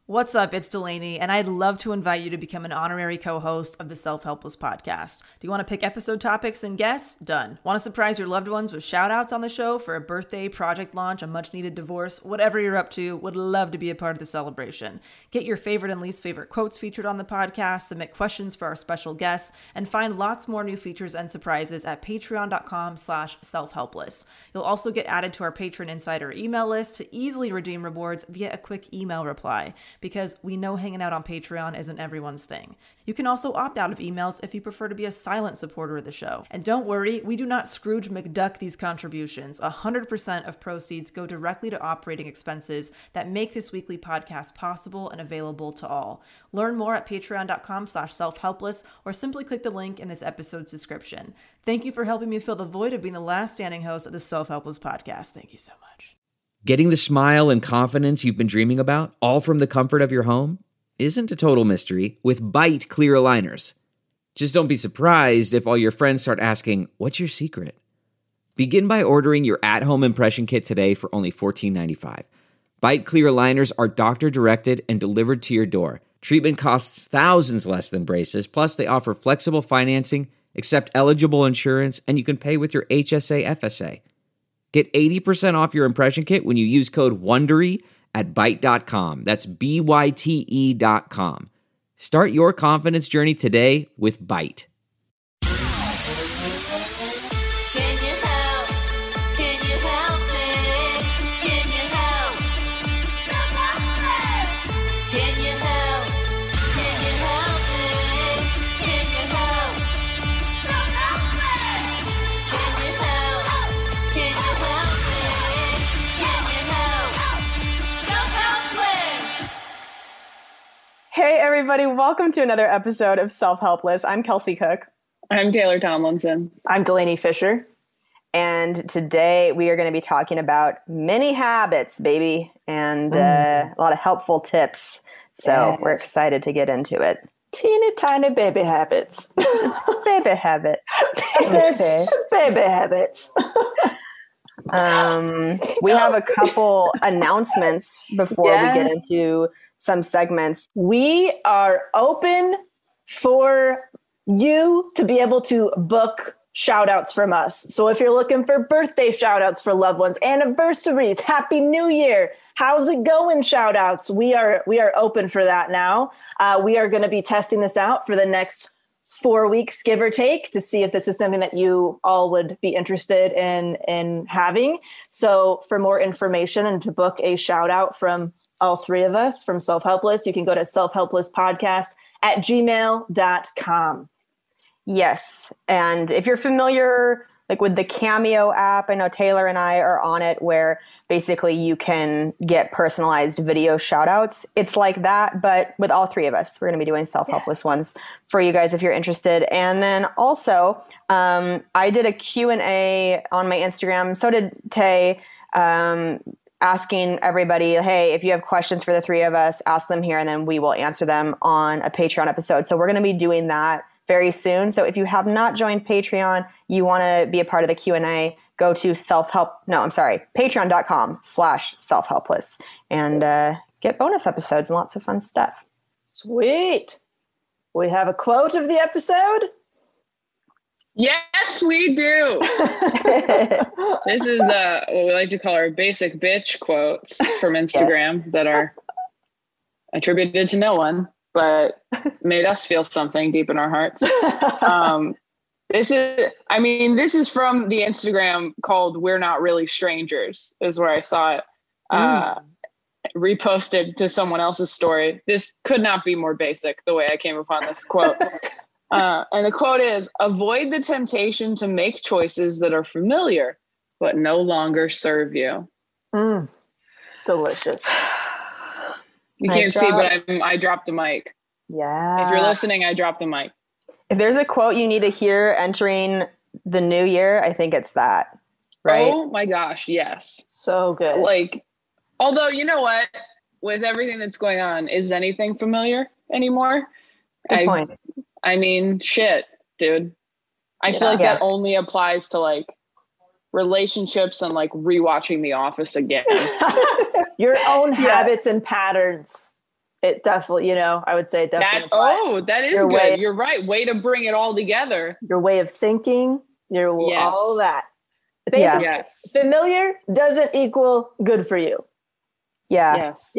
What's up? It's Delaney, and I'd love to invite you to become an honorary co-host of the Self-Helpless podcast. Do you want to pick episode topics and guests? Done. Want to surprise your loved ones with shout-outs on the show for a birthday, project launch, a much-needed divorce? Whatever you're up to, would love to be a part of the celebration. Get your favorite and least favorite quotes featured on the podcast, submit questions for our special guests, and find lots more new features and surprises at patreon.com/selfhelpless. You'll also get added to our Patron Insider email list to easily redeem rewards via a quick email reply, because we know hanging out on Patreon isn't everyone's thing. You can also opt out of emails if you prefer to be a silent supporter of the show. And don't worry, we do not Scrooge McDuck these contributions. 100% of proceeds go directly to operating expenses that make this weekly podcast possible and available to all. Learn more at patreon.com/selfhelpless or simply click the link in this episode's description. Thank you for helping me fill the void of being the last standing host of the Self-Helpless podcast. Thank you so much. Getting the smile and confidence you've been dreaming about, all from the comfort of your home, isn't a total mystery with Byte clear aligners. Just don't be surprised if all your friends start asking, "What's your secret?" Begin by ordering your at-home impression kit today for only $14.95. Byte clear aligners are doctor-directed and delivered to your door. Treatment costs thousands less than braces, plus they offer flexible financing, accept eligible insurance, and you can pay with your HSA FSA. Get 80% off your impression kit when you use code WONDERY at Byte.com. That's BYTE.com. Start your confidence journey today with Byte. Hey everybody, welcome to another episode of Self-Helpless. I'm Kelsey Cook. I'm Taylor Tomlinson. I'm Delaney Fisher. And today we are going to be talking about mini habits, baby, and a lot of helpful tips. So We're excited to get into it. Teeny tiny baby habits. Baby habits. Baby habits. We have a couple announcements before we get into some segments. We are open for you to be able to book shout outs from us. So if you're looking for birthday shout outs for loved ones, anniversaries, Happy New Year, how's it going shout outs, we are open for that now. We are going to be testing this out for the next 4 weeks, give or take, to see if this is something that you all would be interested in having. So for more information and to book a shout out from all three of us from Self-Helpless, you can go to selfhelplesspodcast@gmail.com. Yes. And if you're familiar with the Cameo app, I know Taylor and I are on it, where basically you can get personalized video shout outs. It's like that, but with all three of us. We're going to be doing Self-Helpless ones for you guys if you're interested. And then also, I did a Q&A on my Instagram. So did Tay, asking everybody, hey, if you have questions for the three of us, ask them here, and then we will answer them on a Patreon episode. So we're going to be doing that very soon. So if you have not joined Patreon, you want to be a part of the Q&A, go to patreon.com/selfhelpless and get bonus episodes and lots of fun stuff. Sweet. We have a quote of the episode? Yes, we do. This is what we like to call our basic bitch quotes from Instagram that are attributed to no one, but made us feel something deep in our hearts. This is from the Instagram called We're Not Really Strangers, is where I saw it reposted to someone else's story. This could not be more basic, the way I came upon this quote. And the quote is, avoid the temptation to make choices that are familiar, but no longer serve you. Delicious. You can't see, but I dropped the mic. Yeah. If you're listening, I dropped the mic. If there's a quote you need to hear entering the new year, I think it's that, right? Oh my gosh, yes. So good. Although, you know what? With everything that's going on, is anything familiar anymore? Good point. I mean, shit, dude. I feel like that only applies to relationships and rewatching The Office again. Your own habits and patterns. it definitely, I would say it definitely applies. That is Your good. You're right. Way to bring it all together. Your way of thinking, all of that. Yeah. Basically, familiar doesn't equal good for you. Yeah. Yes.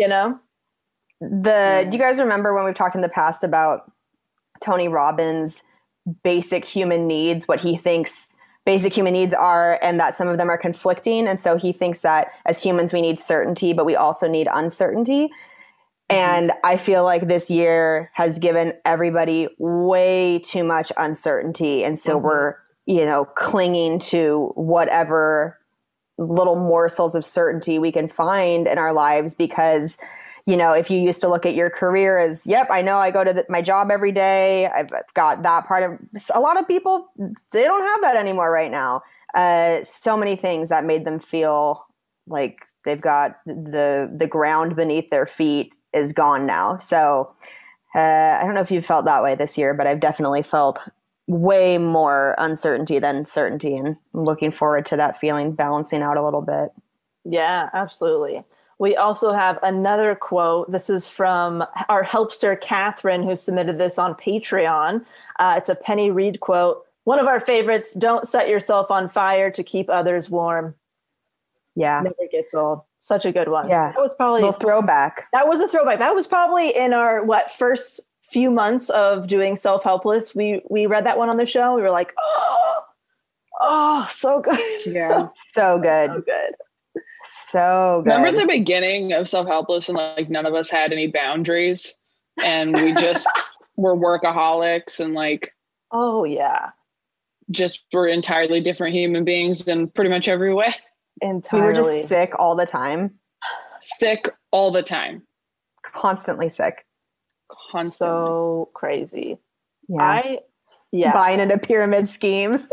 Do you guys remember when we've talked in the past about Tony Robbins' basic human needs, what he thinks basic human needs are, and that some of them are conflicting? And so he thinks that as humans, we need certainty, but we also need uncertainty. And I feel like this year has given everybody way too much uncertainty. And so we're, clinging to whatever little morsels of certainty we can find in our lives because, if you used to look at your career as, yep, I know I go to my job every day. I've got that part of a lot of people, they don't have that anymore right now. So many things that made them feel like they've got the ground beneath their feet is gone now. So I don't know if you've felt that way this year, but I've definitely felt way more uncertainty than certainty, and I'm looking forward to that feeling balancing out a little bit. Yeah, absolutely. We also have another quote. This is from our helpster, Catherine, who submitted this on Patreon. It's a Penny Reid quote. One of our favorites, don't set yourself on fire to keep others warm. Yeah. Never gets old. Such a good one. Yeah. That was probably a throwback. That was a throwback. That was probably in our, first few months of doing Self-Helpless. We read that one on the show. We were like, so good. Yeah. So good. So good. So good. Remember the beginning of Self-Helpless and like none of us had any boundaries and we just were workaholics and like, oh yeah, just were entirely different human beings in pretty much every way. Entirely. We were just sick all the time. Sick all the time. Constantly sick. Constantly. So crazy. Yeah. Yeah. Buying into pyramid schemes.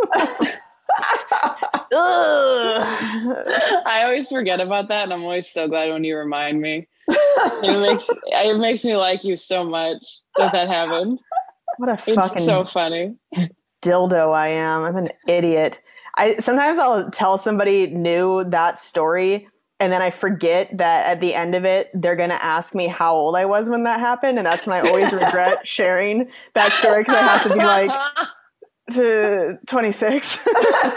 I always forget about that, and I'm always so glad when you remind me. It makes me like you so much that happened. What a It's fucking so funny. dildo I am. I'm an idiot. Sometimes I'll tell somebody new that story, and then I forget that at the end of it, they're going to ask me how old I was when that happened. And that's when I always regret sharing that story because I have to be like, to 26.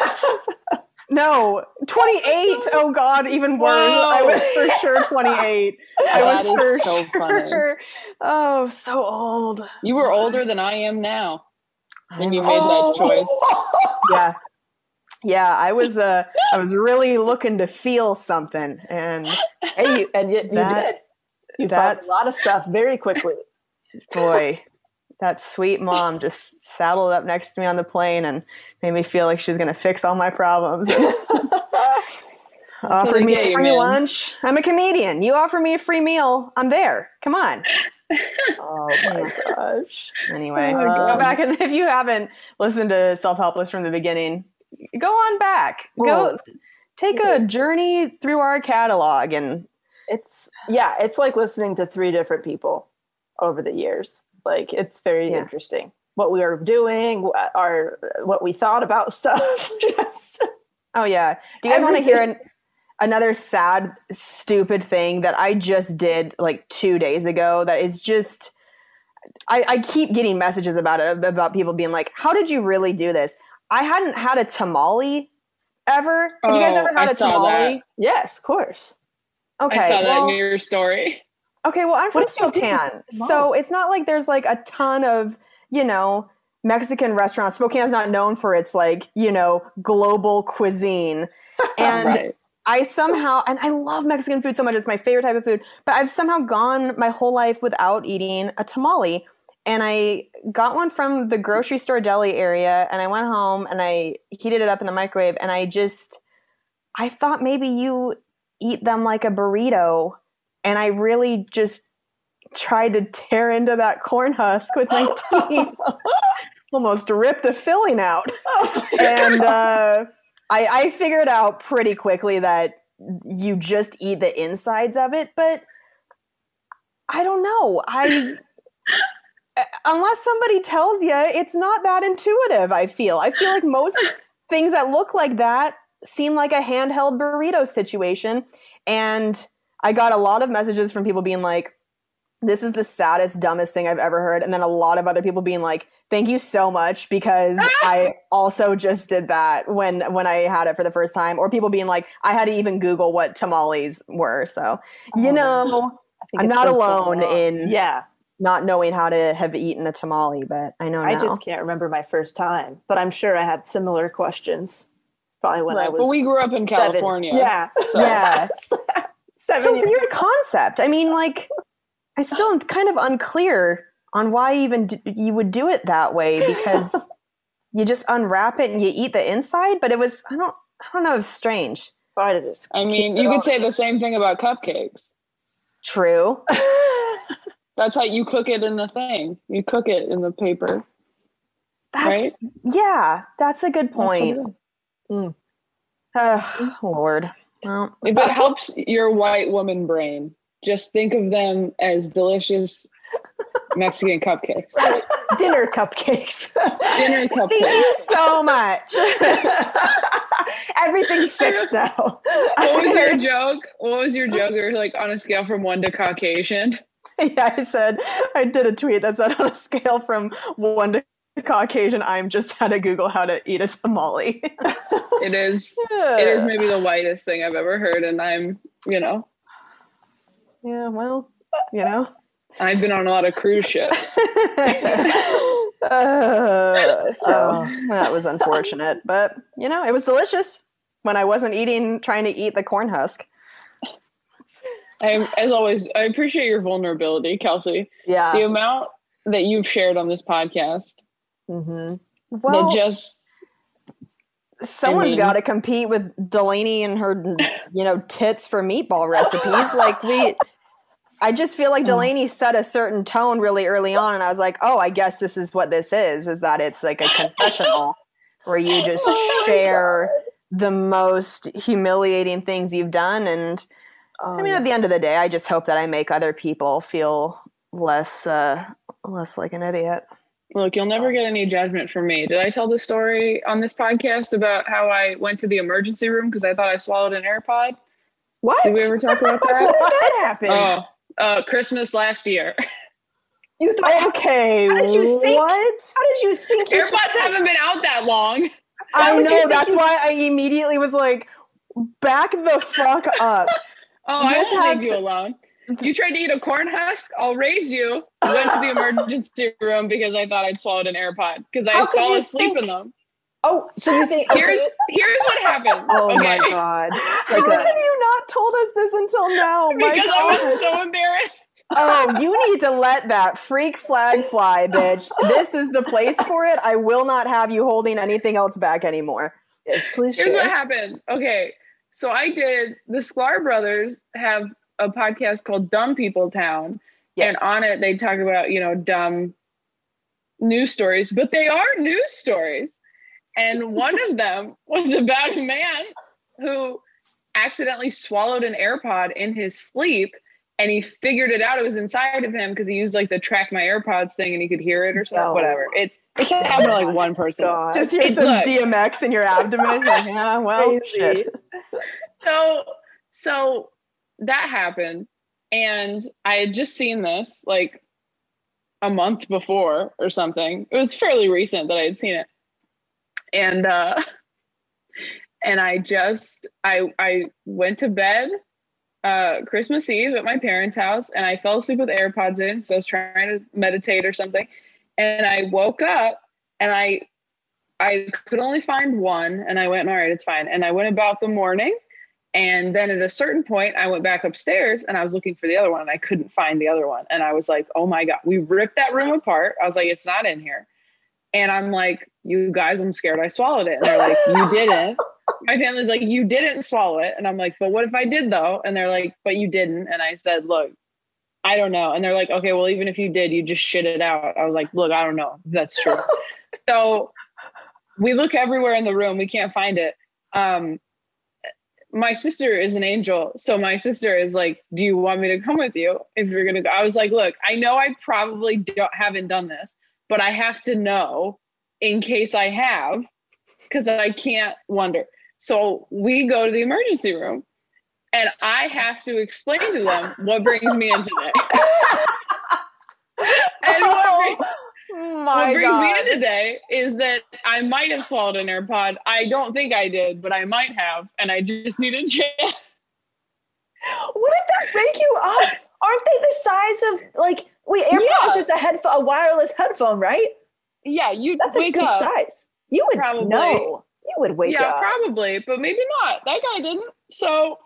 No, 28. Oh God, even worse. Whoa. I was for sure 28. I was That for is so funny. sure. Oh, so old. You were older than I am now when you made that choice. Yeah. Yeah, I was really looking to feel something, and you did. You found a lot of stuff very quickly. Boy, that sweet mom just saddled up next to me on the plane and made me feel like she was going to fix all my problems. Offered me a free lunch. I'm a comedian. You offer me a free meal, I'm there. Come on. Oh my gosh. Anyway, go back, and if you haven't listened to Self-Helpless from the beginning, go on back. Go take a journey through our catalog, and it's like listening to three different people over the years. Like, it's very interesting what we are doing, what we thought about stuff. Oh yeah. Do you guys want to hear another sad, stupid thing that I just did like 2 days ago? That is just, I keep getting messages about it, about people being like, how did you really do this? I hadn't had a tamale ever. Have you guys ever had a tamale? That. Yes, of course. Okay. I saw that in your story. Okay, well, I'm from Spokane, so it's not like there's like a ton of, Mexican restaurants. Spokane's not known for its like, global cuisine. And Right. I somehow, and I love Mexican food so much, it's my favorite type of food, but I've somehow gone my whole life without eating a tamale. And I got one from the grocery store deli area, and I went home and I heated it up in the microwave, and I thought maybe you eat them like a burrito. And I really just tried to tear into that corn husk with my teeth. Almost ripped a filling out. And I figured out pretty quickly that you just eat the insides of it. But I don't know. Unless somebody tells you, it's not that intuitive, I feel like most things that look like that seem like a handheld burrito situation. And I got a lot of messages from people being like, this is the saddest, dumbest thing I've ever heard. And then a lot of other people being like, thank you so much, because I also just did that when I had it for the first time. Or people being like, I had to even Google what tamales were. So, you know, I'm not alone in not knowing how to have eaten a tamale, but I know now. I just can't remember my first time, but I'm sure I had similar questions probably when I was. But we grew up in California. 7. Yeah. So. Yeah. 7 it's a weird concept. I mean, like, I still am kind of unclear on why even you would do it that way, because you just unwrap it and you eat the inside. But it was, I don't know, it was strange. I mean, you could say the same thing about cupcakes. True. That's how you cook it in the thing. You cook it in the paper. Right? Yeah, that's a good point. Lord. Well, if it helps your white woman brain, just think of them as delicious Mexican cupcakes. Dinner cupcakes. Dinner cupcakes. Thank you so much. Everything's fixed now. What was your joke? What was your joke? You're like, on a scale from 1 to Caucasian. Yeah, I did a tweet that said, on a scale from 1 to Caucasian, I'm just how to Google how to eat a tamale. It is maybe the whitest thing I've ever heard, and I'm, Yeah, well, I've been on a lot of cruise ships. So that was unfortunate, but it was delicious when I wasn't trying to eat the corn husk. As always, I appreciate your vulnerability, Kelsey. Yeah. The amount that you've shared on this podcast. Mm-hmm. Well, someone's got to compete with Delaney and her, tits for meatball recipes. Like I just feel like Delaney set a certain tone really early on, and I was like, oh, I guess this is what this is that it's like a confessional where you just share the most humiliating things you've done. And at the end of the day, I just hope that I make other people feel less like an idiot. Look, you'll never get any judgment from me. Did I tell the story on this podcast about how I went to the emergency room because I thought I swallowed an AirPod? What? Did we ever talk about that? That happened? Christmas last year. You thought, okay, how did you think? What? How did you think? AirPods haven't been out that long. I know. That's why I immediately was like, back the fuck up. I won't leave you alone. You tried to eat a corn husk? I'll raise you. I went to the emergency room because I thought I'd swallowed an AirPod because I fell asleep in them. Oh, so you think? Here's what happened. Oh my god! How have you not told us this until now? Because I was so embarrassed. Oh, you need to let that freak flag fly, bitch. This is the place for it. I will not have you holding anything else back anymore. Yes, please. Here's what happened. Okay, so the Sklar brothers have a podcast called Dumb People Town. Yes. And on it, they talk about, dumb news stories, but they are news stories. And one of them was about a man who accidentally swallowed an AirPod in his sleep, and he figured it out. It was inside of him because he used the track my AirPods thing and he could hear it or something. No. Whatever. It happened to one person. God. Just hear some DMX in your abdomen. Yeah, well, shit. So that happened, and I had just seen this a month before or something. It was fairly recent that I had seen it, and I went to bed Christmas Eve at my parents' house, and I fell asleep with AirPods in, so I was trying to meditate or something, and I woke up and I could only find one, and I went, all right, it's fine, and I went about the morning. And then at a certain point, I went back upstairs and I was looking for the other one and I couldn't find the other one. And I was like, oh my God, we ripped that room apart. I was like, it's not in here. And I'm like, you guys, I'm scared I swallowed it. And they're like, you didn't. My family's like, you didn't swallow it. And I'm like, but what if I did though? And they're like, but you didn't. And I said, look, I don't know. And they're like, okay, well, even if you did, you just shit it out. I was like, look, I don't know if that's true. So we look everywhere in the room. We can't find it. My sister is an angel. So my sister is like, do you want me to come with you if you're going to go? I was like, look, I know I probably haven't done this, but I have to know in case I have, because I can't wonder. So we go to the emergency room and I have to explain to them what brings me in today. what brings me God. in today is that I might have swallowed an AirPod. I don't think I did, but I might have, and I just need a chance. Wouldn't that wake you up? Aren't they the size of AirPods? Just a wireless headphone, right? Yeah, you'd That's a wake good up. size. You would Probably. know. You would wake up. Yeah, probably, but maybe not. That guy didn't. So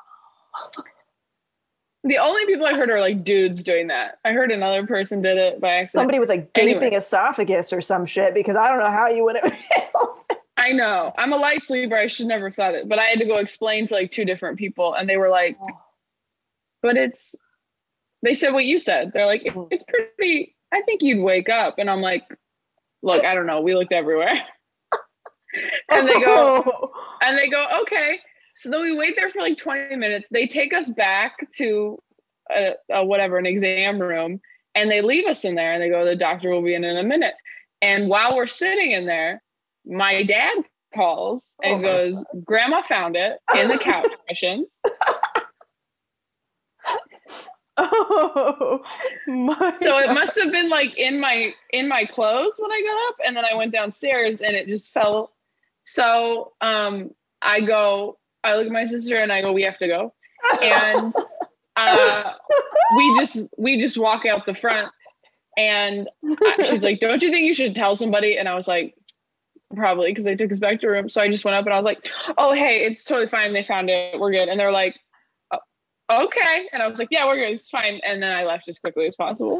the only people I heard are like dudes doing that. I heard another person did it by accident. Somebody with a gaping esophagus or some shit, because I don't know how you would have. I know. I'm a light sleeper. I should never have thought it, but I had to go explain to like 2 different people, and they were like, but they said what you said. They're like, it's pretty, I think you'd wake up. And I'm like, look, I don't know. We looked everywhere. And they go, okay. So then we wait there for like 20 minutes. They take us back to an exam room, and they leave us in there, and they go, the doctor will be in a minute. And while we're sitting in there, my dad calls and goes, Grandma found it in the couch cushions. Oh my! So it must have been like in my clothes when I got up, and then I went downstairs and it just fell. So I look at my sister and I go, we have to go, and we just walk out the front, and she's like, don't you think you should tell somebody? And I was like, probably, because they took us back to the room. So I just went up and I was like, oh hey, it's totally fine. They found it. We're good. And they're like, okay. And I was like, yeah, we're good. It's fine. And then I left as quickly as possible.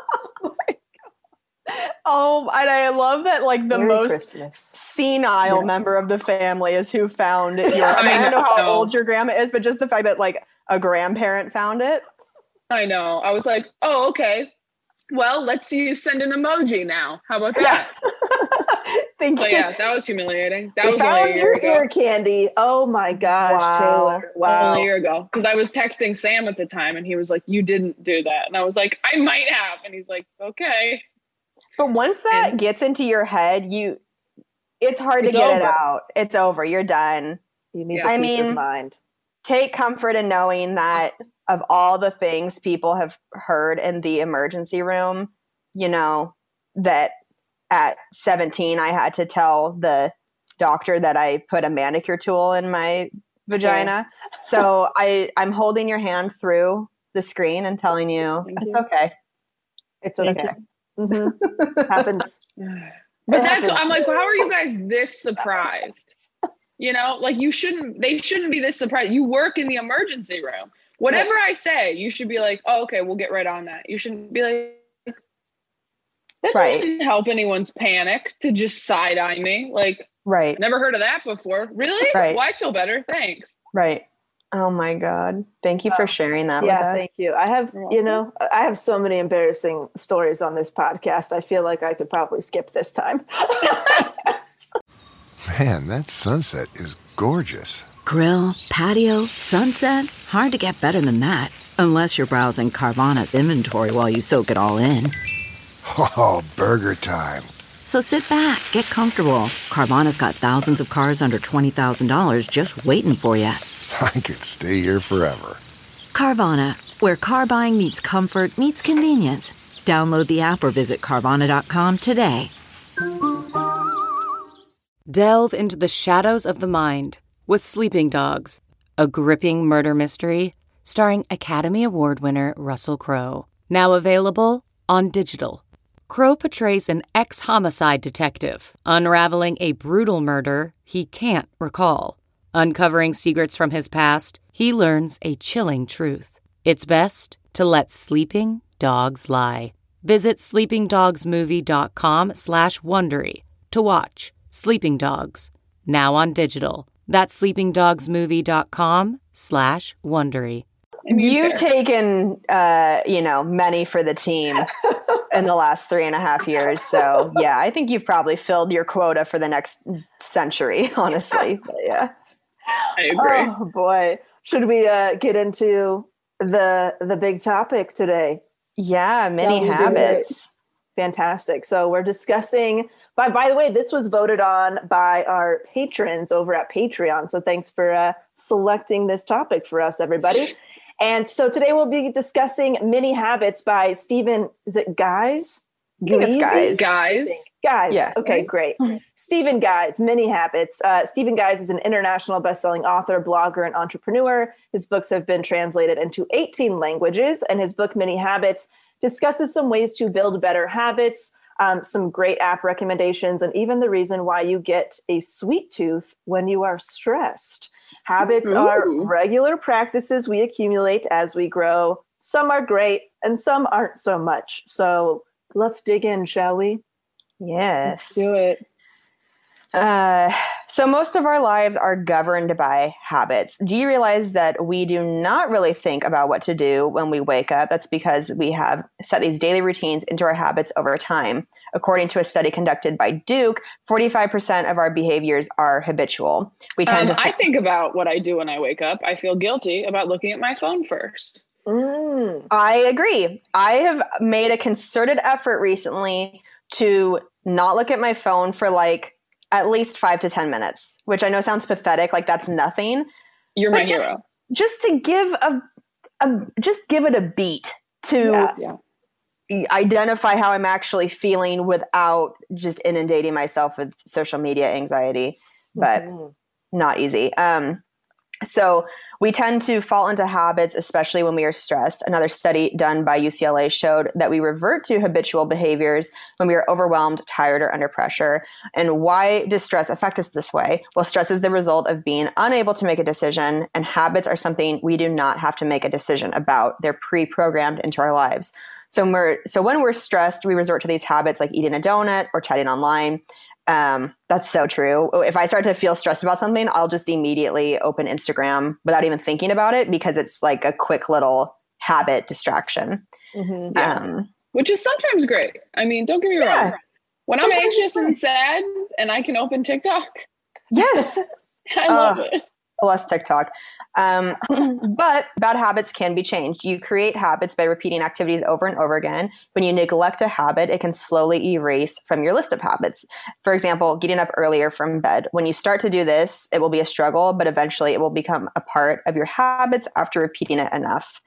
Oh, and I love that, like, the Merry most Christmas. senile member of the family is who found your, I don't know how old your grandma is, but just the fact that, like, a grandparent found it. I know. I was like, oh, okay. Well, let's see you send an emoji now. How about that? So yeah, that was humiliating. That was only a year ago. Ear candy. Oh my gosh, Wow. Taylor. Wow. Only a year ago. Because I was texting Sam at the time, and he was like, you didn't do that. And I was like, I might have. And he's like, okay. But once that gets into your head, it's hard to get it out. It's over. You're done. You need peace of mind. Take comfort in knowing that of all the things people have heard in the emergency room, you know, that at 17, I had to tell the doctor that I put a manicure tool in my vagina. So I'm holding your hand through the screen and telling you it's okay. It's okay. Mm-hmm. Happens. But I'm like, how are you guys this surprised? You know, like they shouldn't be this surprised. You work in the emergency room. Whatever I say, you should be like, oh, okay, we'll get right on that. You shouldn't be like, that doesn't help anyone's panic to just side eye me. Like, right. Never heard of that before. Really? Right. Well, I feel better. Thanks. Right. Oh my God. Thank you for sharing that with us. Thank you. I have so many embarrassing stories on this podcast. I feel like I could probably skip this time. Man, that sunset is gorgeous. Grill, patio, sunset. Hard to get better than that. Unless you're browsing Carvana's inventory while you soak it all in. Oh, burger time. So sit back, get comfortable. Carvana's got thousands of cars under $20,000 just waiting for you. I could stay here forever. Carvana, where car buying meets comfort meets convenience. Download the app or visit Carvana.com today. Delve into the shadows of the mind with Sleeping Dogs, a gripping murder mystery starring Academy Award winner Russell Crowe. Now available on digital. Crowe portrays an ex-homicide detective unraveling a brutal murder he can't recall. Uncovering secrets from his past, he learns a chilling truth. It's best to let sleeping dogs lie. Visit sleepingdogsmovie.com/Wondery to watch Sleeping Dogs, now on digital. That's sleepingdogsmovie.com/Wondery. You've taken, many for the team in the last 3.5 years. So yeah, I think you've probably filled your quota for the next century, honestly. But, yeah. I agree. Oh boy. Should we get into the big topic today? Yeah, many habits. Fantastic. So we're discussing, by the way, this was voted on by our patrons over at Patreon. So thanks for selecting this topic for us, everybody. And so today we'll be discussing Many Habits by Stephen, is it Guys? Guys. Guys. Guys. Yeah. Okay, great. Stephen Guys, Mini Habits. Stephen Guys is an international best-selling author, blogger, and entrepreneur. His books have been translated into 18 languages, and his book, Mini Habits, discusses some ways to build better habits, some great app recommendations, and even the reason why you get a sweet tooth when you are stressed. Habits are regular practices we accumulate as we grow. Some are great, and some aren't so much. So let's dig in, shall we? Yes. Do it. So most of our lives are governed by habits. Do you realize that we do not really think about what to do when we wake up? That's because we have set these daily routines into our habits over time. According to a study conducted by Duke, 45% of our behaviors are habitual. We tend to I think about what I do when I wake up. I feel guilty about looking at my phone first. I agree. I have made a concerted effort recently to not look at my phone for like at least 5 to 10 minutes, which I know sounds pathetic. Like that's nothing. You're my hero. Just to give just give it a beat to identify how I'm actually feeling without just inundating myself with social media anxiety, but not easy. So we tend to fall into habits, especially when we are stressed. Another study done by UCLA showed that we revert to habitual behaviors when we are overwhelmed, tired, or under pressure. And why does stress affect us this way? Well, stress is the result of being unable to make a decision, and habits are something we do not have to make a decision about. They're pre-programmed into our lives. So when we're stressed, we resort to these habits like eating a donut or chatting online. That's so true. If I start to feel stressed about something, I'll just immediately open Instagram without even thinking about it because it's like a quick little habit distraction. Which is sometimes great. I mean, don't get me wrong. When I'm anxious and sad and I can open TikTok. Yes. I love it. Less TikTok. But bad habits can be changed. You create habits by repeating activities over and over again. When you neglect a habit, it can slowly erase from your list of habits. For example, getting up earlier from bed. When you start to do this, it will be a struggle, but eventually it will become a part of your habits after repeating it enough.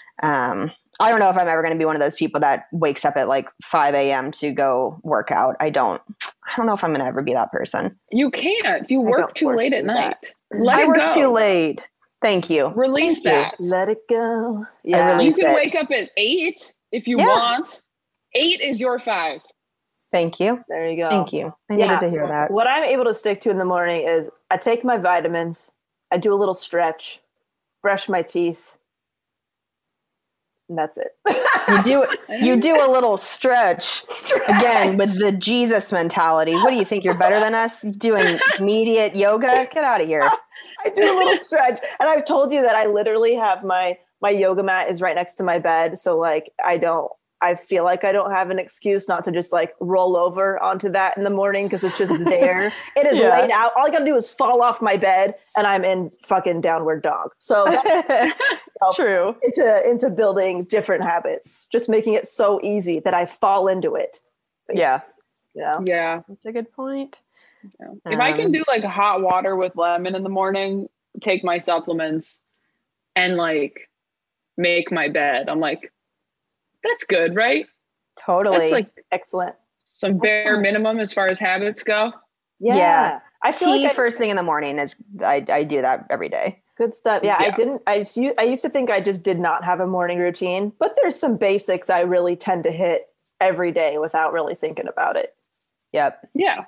I don't know if I'm ever going to be one of those people that wakes up at like 5 a.m. to go work out. I don't know if I'm going to ever be that person. You can't. You work too late at night. I work too late. Thank you. Release that. Let it go. Yeah. You can wake up at 8 if you want. 8 is your 5. Thank you. There you go. Thank you. I needed to hear that. What I'm able to stick to in the morning is I take my vitamins, I do a little stretch, brush my teeth, and that's it. You do a little stretch. Again with the Jesus mentality. What do you think? You're better than us? Doing immediate yoga? Get out of here. I do a little stretch, and I've told you that I literally have my yoga mat is right next to my bed, so like I feel like I don't have an excuse not to just like roll over onto that in the morning because it's just there. It is laid out. All I gotta do is fall off my bed, and I'm in fucking downward dog. So true. Into building different habits, just making it so easy that I fall into it. Basically. Yeah. That's a good point. If I can do like hot water with lemon in the morning, take my supplements and like make my bed, I'm like, that's good, right? Totally. That's like excellent. Some bare minimum as far as habits go. Yeah. I feel tea like first thing in the morning is I do that every day. Good stuff. Yeah. I used to think I just did not have a morning routine, but there's some basics I really tend to hit every day without really thinking about it. Yep. Yeah.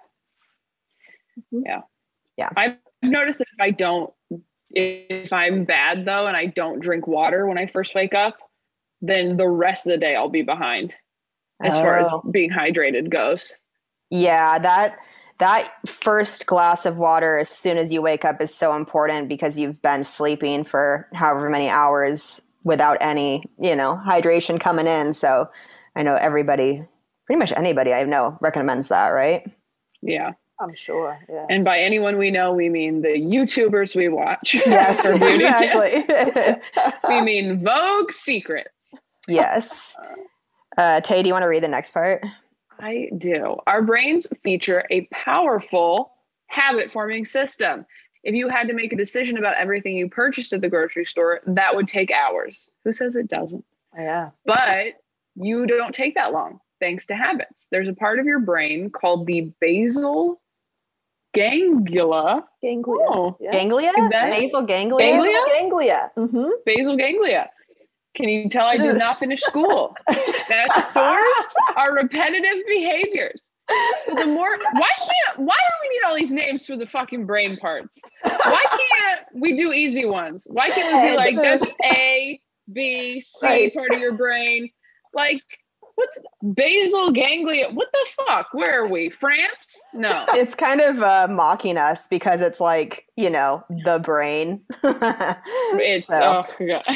I've noticed that if I'm bad though, and I don't drink water when I first wake up, then the rest of the day I'll be behind as far as being hydrated goes. Yeah. That first glass of water as soon as you wake up is so important because you've been sleeping for however many hours without any, hydration coming in. So I know pretty much anybody I know recommends that, right? Yeah. I'm sure. Yes. And by anyone we know, we mean the YouTubers we watch. Yes, exactly. We mean Vogue Secrets. Yes. Tay, do you want to read the next part? I do. Our brains feature a powerful habit-forming system. If you had to make a decision about everything you purchased at the grocery store, that would take hours. Who says it doesn't? Yeah. But you don't take that long. thanks to habits. There's a part of your brain called the basal ganglia. Ganglia. Oh, Yeah. Ganglia? Is that- Basal ganglia? Ganglia? Ganglia. Mm-hmm. Basal ganglia. Can you tell I did not finish school? That stores our repetitive behaviors. So the more, why do we need all these names for the fucking brain parts? Why can't we do easy ones? Why can't we be like, that's A, B, C Right. part of your brain? Like, what's basal ganglia? What the fuck? Where are we? France? No. It's kind of mocking us because it's like, the brain. It's, So, oh God.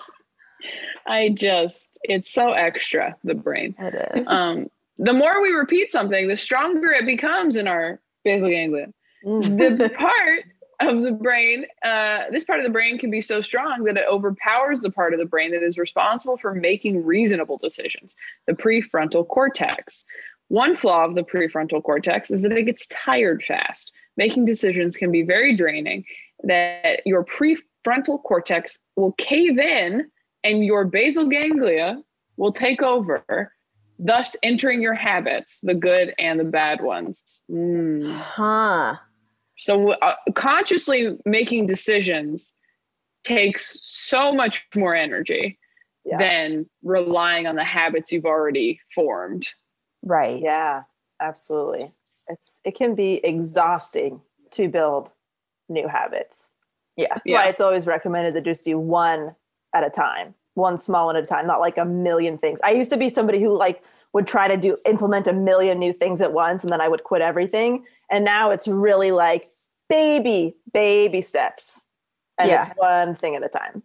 It's so extra, the brain. it is. The more we repeat something, the stronger it becomes in our basal ganglia. The part of the brain, this part of the brain can be so strong that it overpowers the part of the brain that is responsible for making reasonable decisions, the prefrontal cortex. One flaw of the prefrontal cortex is that it gets tired fast. Making decisions can be very draining, that your prefrontal cortex will cave in and your basal ganglia will take over, thus entering your habits, the good and the bad ones. Huh. So consciously making decisions takes so much more energy than relying on the habits you've already formed. Right. Yeah, absolutely. It can be exhausting to build new habits. Yeah. That's why it's always recommended to just do one at a time, one small one at a time, not like a million things. I used to be somebody who would try to implement a million new things at once, and then I would quit everything. And now it's really like baby steps. And it's one thing at a time.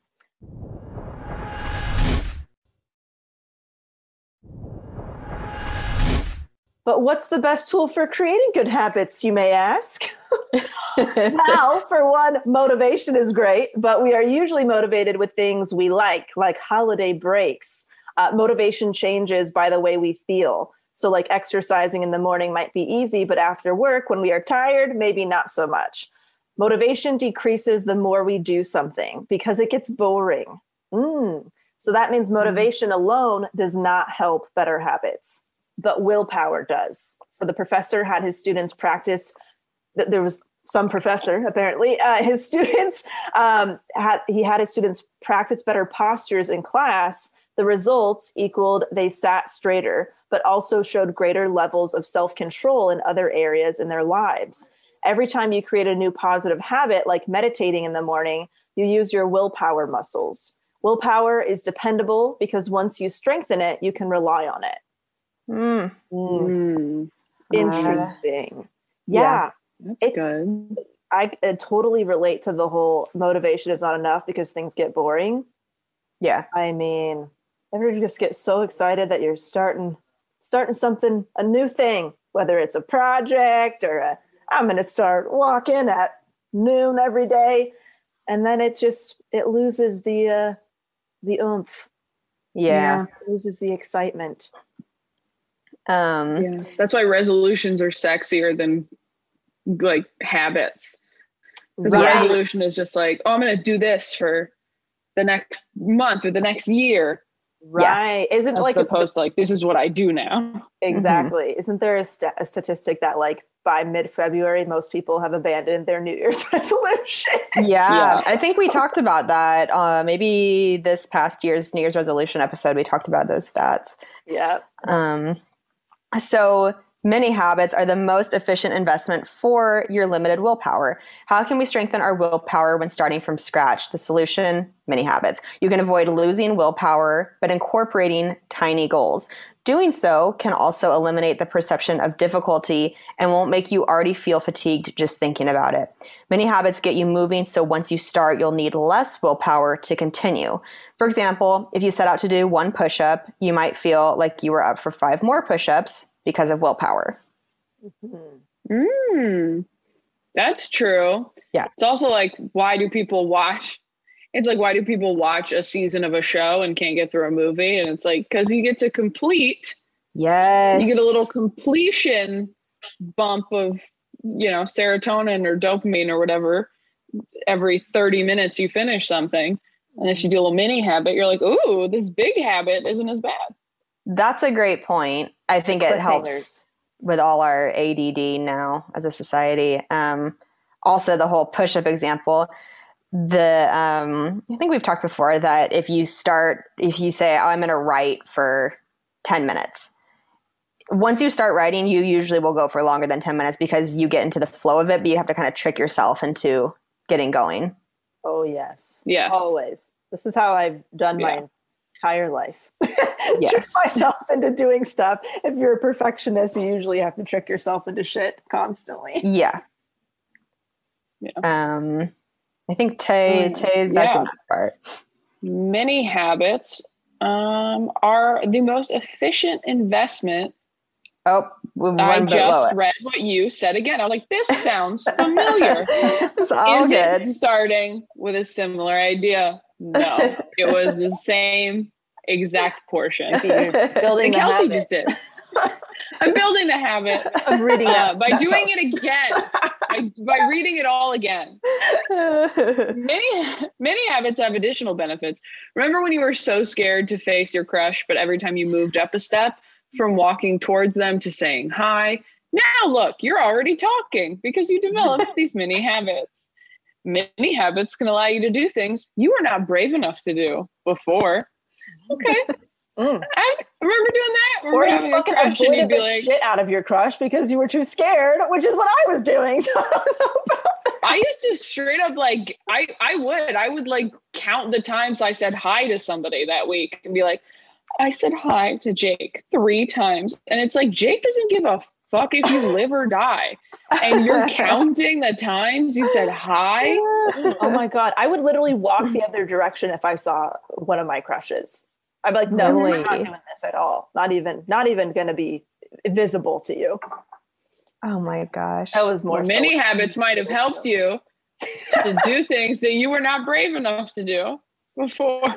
But what's the best tool for creating good habits, you may ask? Now, for one, motivation is great, but we are usually motivated with things we like holiday breaks. Motivation changes by the way we feel. So like exercising in the morning might be easy, but after work, when we are tired, maybe not so much. Motivation decreases the more we do something because it gets boring. So that means motivation alone does not help better habits, but willpower does. So the professor had his students practice. There was some professor, apparently, his students had his students practice better postures in class. The results equaled they sat straighter, but also showed greater levels of self-control in other areas in their lives. Every time you create a new positive habit, like meditating in the morning, you use your willpower muscles. Willpower is dependable because once you strengthen it, you can rely on it. Interesting. Yeah. That's good. I totally relate to the whole motivation is not enough because things get boring. Yeah. I mean, everybody just gets so excited that you're starting something, a new thing, whether it's a project or I'm going to start walking at noon every day. And then it loses the oomph. Yeah. It loses the excitement. That's why resolutions are sexier than like habits. Because a resolution is just like, oh, I'm going to do this for the next month or the next year. Right. Isn't as like opposed to like, this is what I do now. Exactly. Isn't there a statistic that like by mid-February, most people have abandoned their New Year's resolution? Yeah. I think we talked about that. Maybe this past year's New Year's resolution episode, we talked about those stats. Yeah. So many habits are the most efficient investment for your limited willpower. How can we strengthen our willpower when starting from scratch? The solution, many habits. You can avoid losing willpower, but incorporating tiny goals. Doing so can also eliminate the perception of difficulty and won't make you already feel fatigued just thinking about it. Many habits get you moving, so once you start, you'll need less willpower to continue. For example, if you set out to do 1 push-up, you might feel like you were up for 5 more push-ups because of willpower. That's true. Yeah. It's also like, why do people watch a season of a show and can't get through a movie? And it's like, because you get to complete. Yes. You get a little completion bump of, serotonin or dopamine or whatever every 30 minutes you finish something. And if you do a little mini habit, you're like, ooh, this big habit isn't as bad. That's a great point. I think it helps with all our ADD now as a society. Also, the whole push-up example. I think we've talked before that if you say, I'm going to write for 10 minutes, once you start writing, you usually will go for longer than 10 minutes because you get into the flow of it, but you have to kind of trick yourself into getting going. Oh, yes. Yes. Always. This is how I've done my entire life. Yes. Trick myself into doing stuff. If you're a perfectionist, you usually have to trick yourself into shit constantly. Yeah. I think that's your next part. Many habits are the most efficient investment. Oh, I just read what you said again. I was like, this sounds familiar. It's all Is good. it starting with a similar idea? No, it was the same exact portion. Building and Kelsey just did. I'm building the habit of reading by doing it again, by reading it all again. Many habits have additional benefits. Remember when you were so scared to face your crush, but every time you moved up a step from walking towards them to saying hi, now look, you're already talking because you developed these mini habits. Many habits can allow you to do things you were not brave enough to do before. Okay. I remember doing that. Or you fucking avoided the shit out of your crush because you were too scared, which is what I was doing. I used to straight up I would like count the times I said hi to somebody that week and be like, I said hi to Jake 3 times. And it's like, Jake doesn't give a fuck if you live or die. And you're counting the times you said hi. Oh my God. I would literally walk the other direction if I saw one of my crushes. I'd be like, no, I'm not doing this at all. Not even going to be visible to you. Oh my gosh. That was more. Many habits might have helped you to do things that you were not brave enough to do before.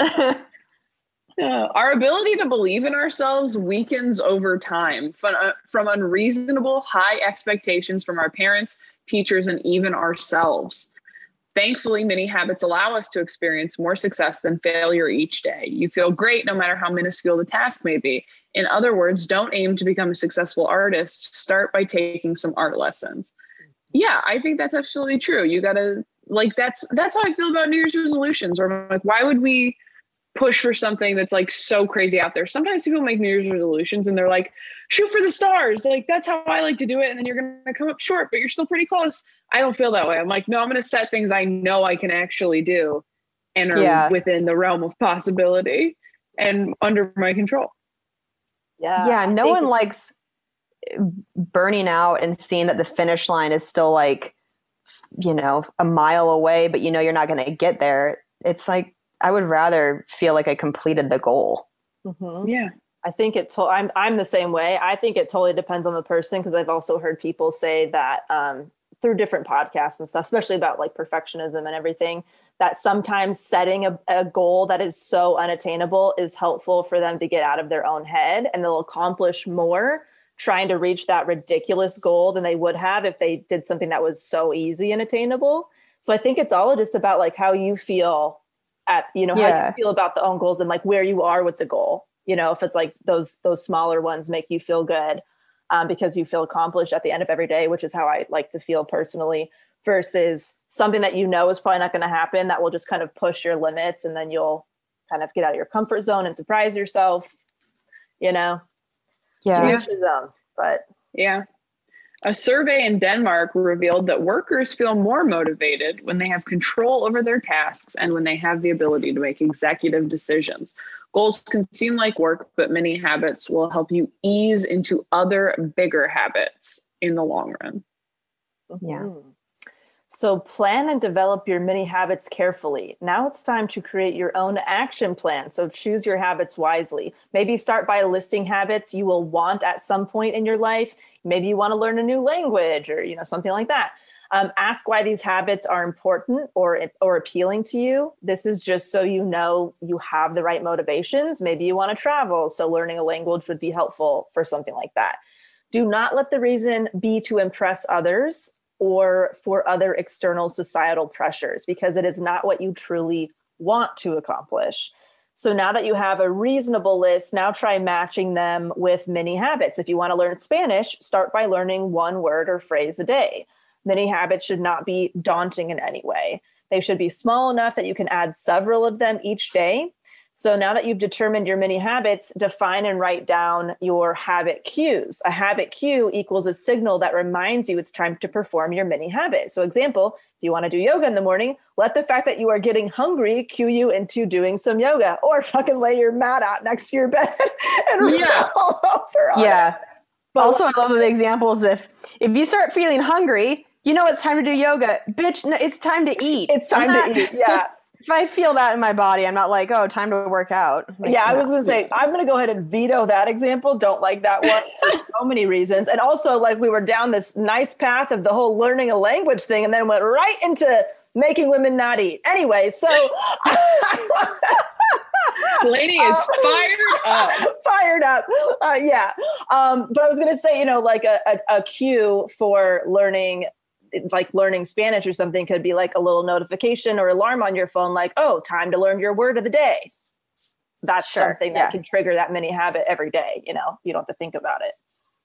Our ability to believe in ourselves weakens over time from unreasonable high expectations from our parents, teachers, and even ourselves. Thankfully, many habits allow us to experience more success than failure each day. You feel great no matter how minuscule the task may be. In other words, don't aim to become a successful artist. Start by taking some art lessons. Yeah, I think that's absolutely true. You gotta that's how I feel about New Year's resolutions. Where I'm like, why would we push for something that's like so crazy out there? Sometimes people make New Year's resolutions and they're like, shoot for the stars. Like, that's how I like to do it. And then you're going to come up short, but you're still pretty close. I don't feel that way. I'm like, no, I'm going to set things I know I can actually do and are within the realm of possibility and under my control. Yeah. No one likes burning out and seeing that the finish line is still like, a mile away, but you're not going to get there. It's like, I would rather feel like I completed the goal. Mm-hmm. Yeah. I think I'm the same way. I think it totally depends on the person, because I've also heard people say that through different podcasts and stuff, especially about like perfectionism and everything, that sometimes setting a goal that is so unattainable is helpful for them to get out of their own head, and they'll accomplish more trying to reach that ridiculous goal than they would have if they did something that was so easy and attainable. So I think it's all just about like how you feel how you feel about the own goals and like where you are with the goal. If it's like those smaller ones make you feel good because you feel accomplished at the end of every day, which is how I like to feel personally, versus something that is probably not going to happen, that will just kind of push your limits, and then you'll kind of get out of your comfort zone and surprise yourself, Yeah. But yeah. A survey in Denmark revealed that workers feel more motivated when they have control over their tasks and when they have the ability to make executive decisions. Goals can seem like work, but many habits will help you ease into other bigger habits in the long run. Yeah. So plan and develop your mini habits carefully. Now it's time to create your own action plan. So choose your habits wisely. Maybe start by listing habits you will want at some point in your life. Maybe you want to learn a new language or, something like that. Ask why these habits are important or appealing to you. This is just so you have the right motivations. Maybe you want to travel, so learning a language would be helpful for something like that. Do not let the reason be to impress others or for other external societal pressures, because it is not what you truly want to accomplish. So now that you have a reasonable list, now try matching them with mini habits. If you want to learn Spanish, start by learning one word or phrase a day. Mini habits should not be daunting in any way. They should be small enough that you can add several of them each day. So now that you've determined your mini habits, define and write down your habit cues. A habit cue equals a signal that reminds you it's time to perform your mini habit. So example, if you want to do yoga in the morning, let the fact that you are getting hungry cue you into doing some yoga, or fucking lay your mat out next to your bed and roll over on it. But also, I love the examples. If you start feeling hungry, you know it's time to do yoga. Bitch, no, it's time to eat. It's time to eat. Yeah. If I feel that in my body, I'm not like, oh, time to work out. Like, I was going to say, I'm going to go ahead and veto that example. Don't like that one for so many reasons. And also, like, we were down this nice path of the whole learning a language thing and then went right into making women not eat. Anyway, so... Lady is fired up. Fired up. Yeah. But I was going to say, like a cue for learning, like learning Spanish or something could be like a little notification or alarm on your phone, like, oh, time to learn your word of the day. That's something that can trigger that mini habit every day. You don't have to think about it.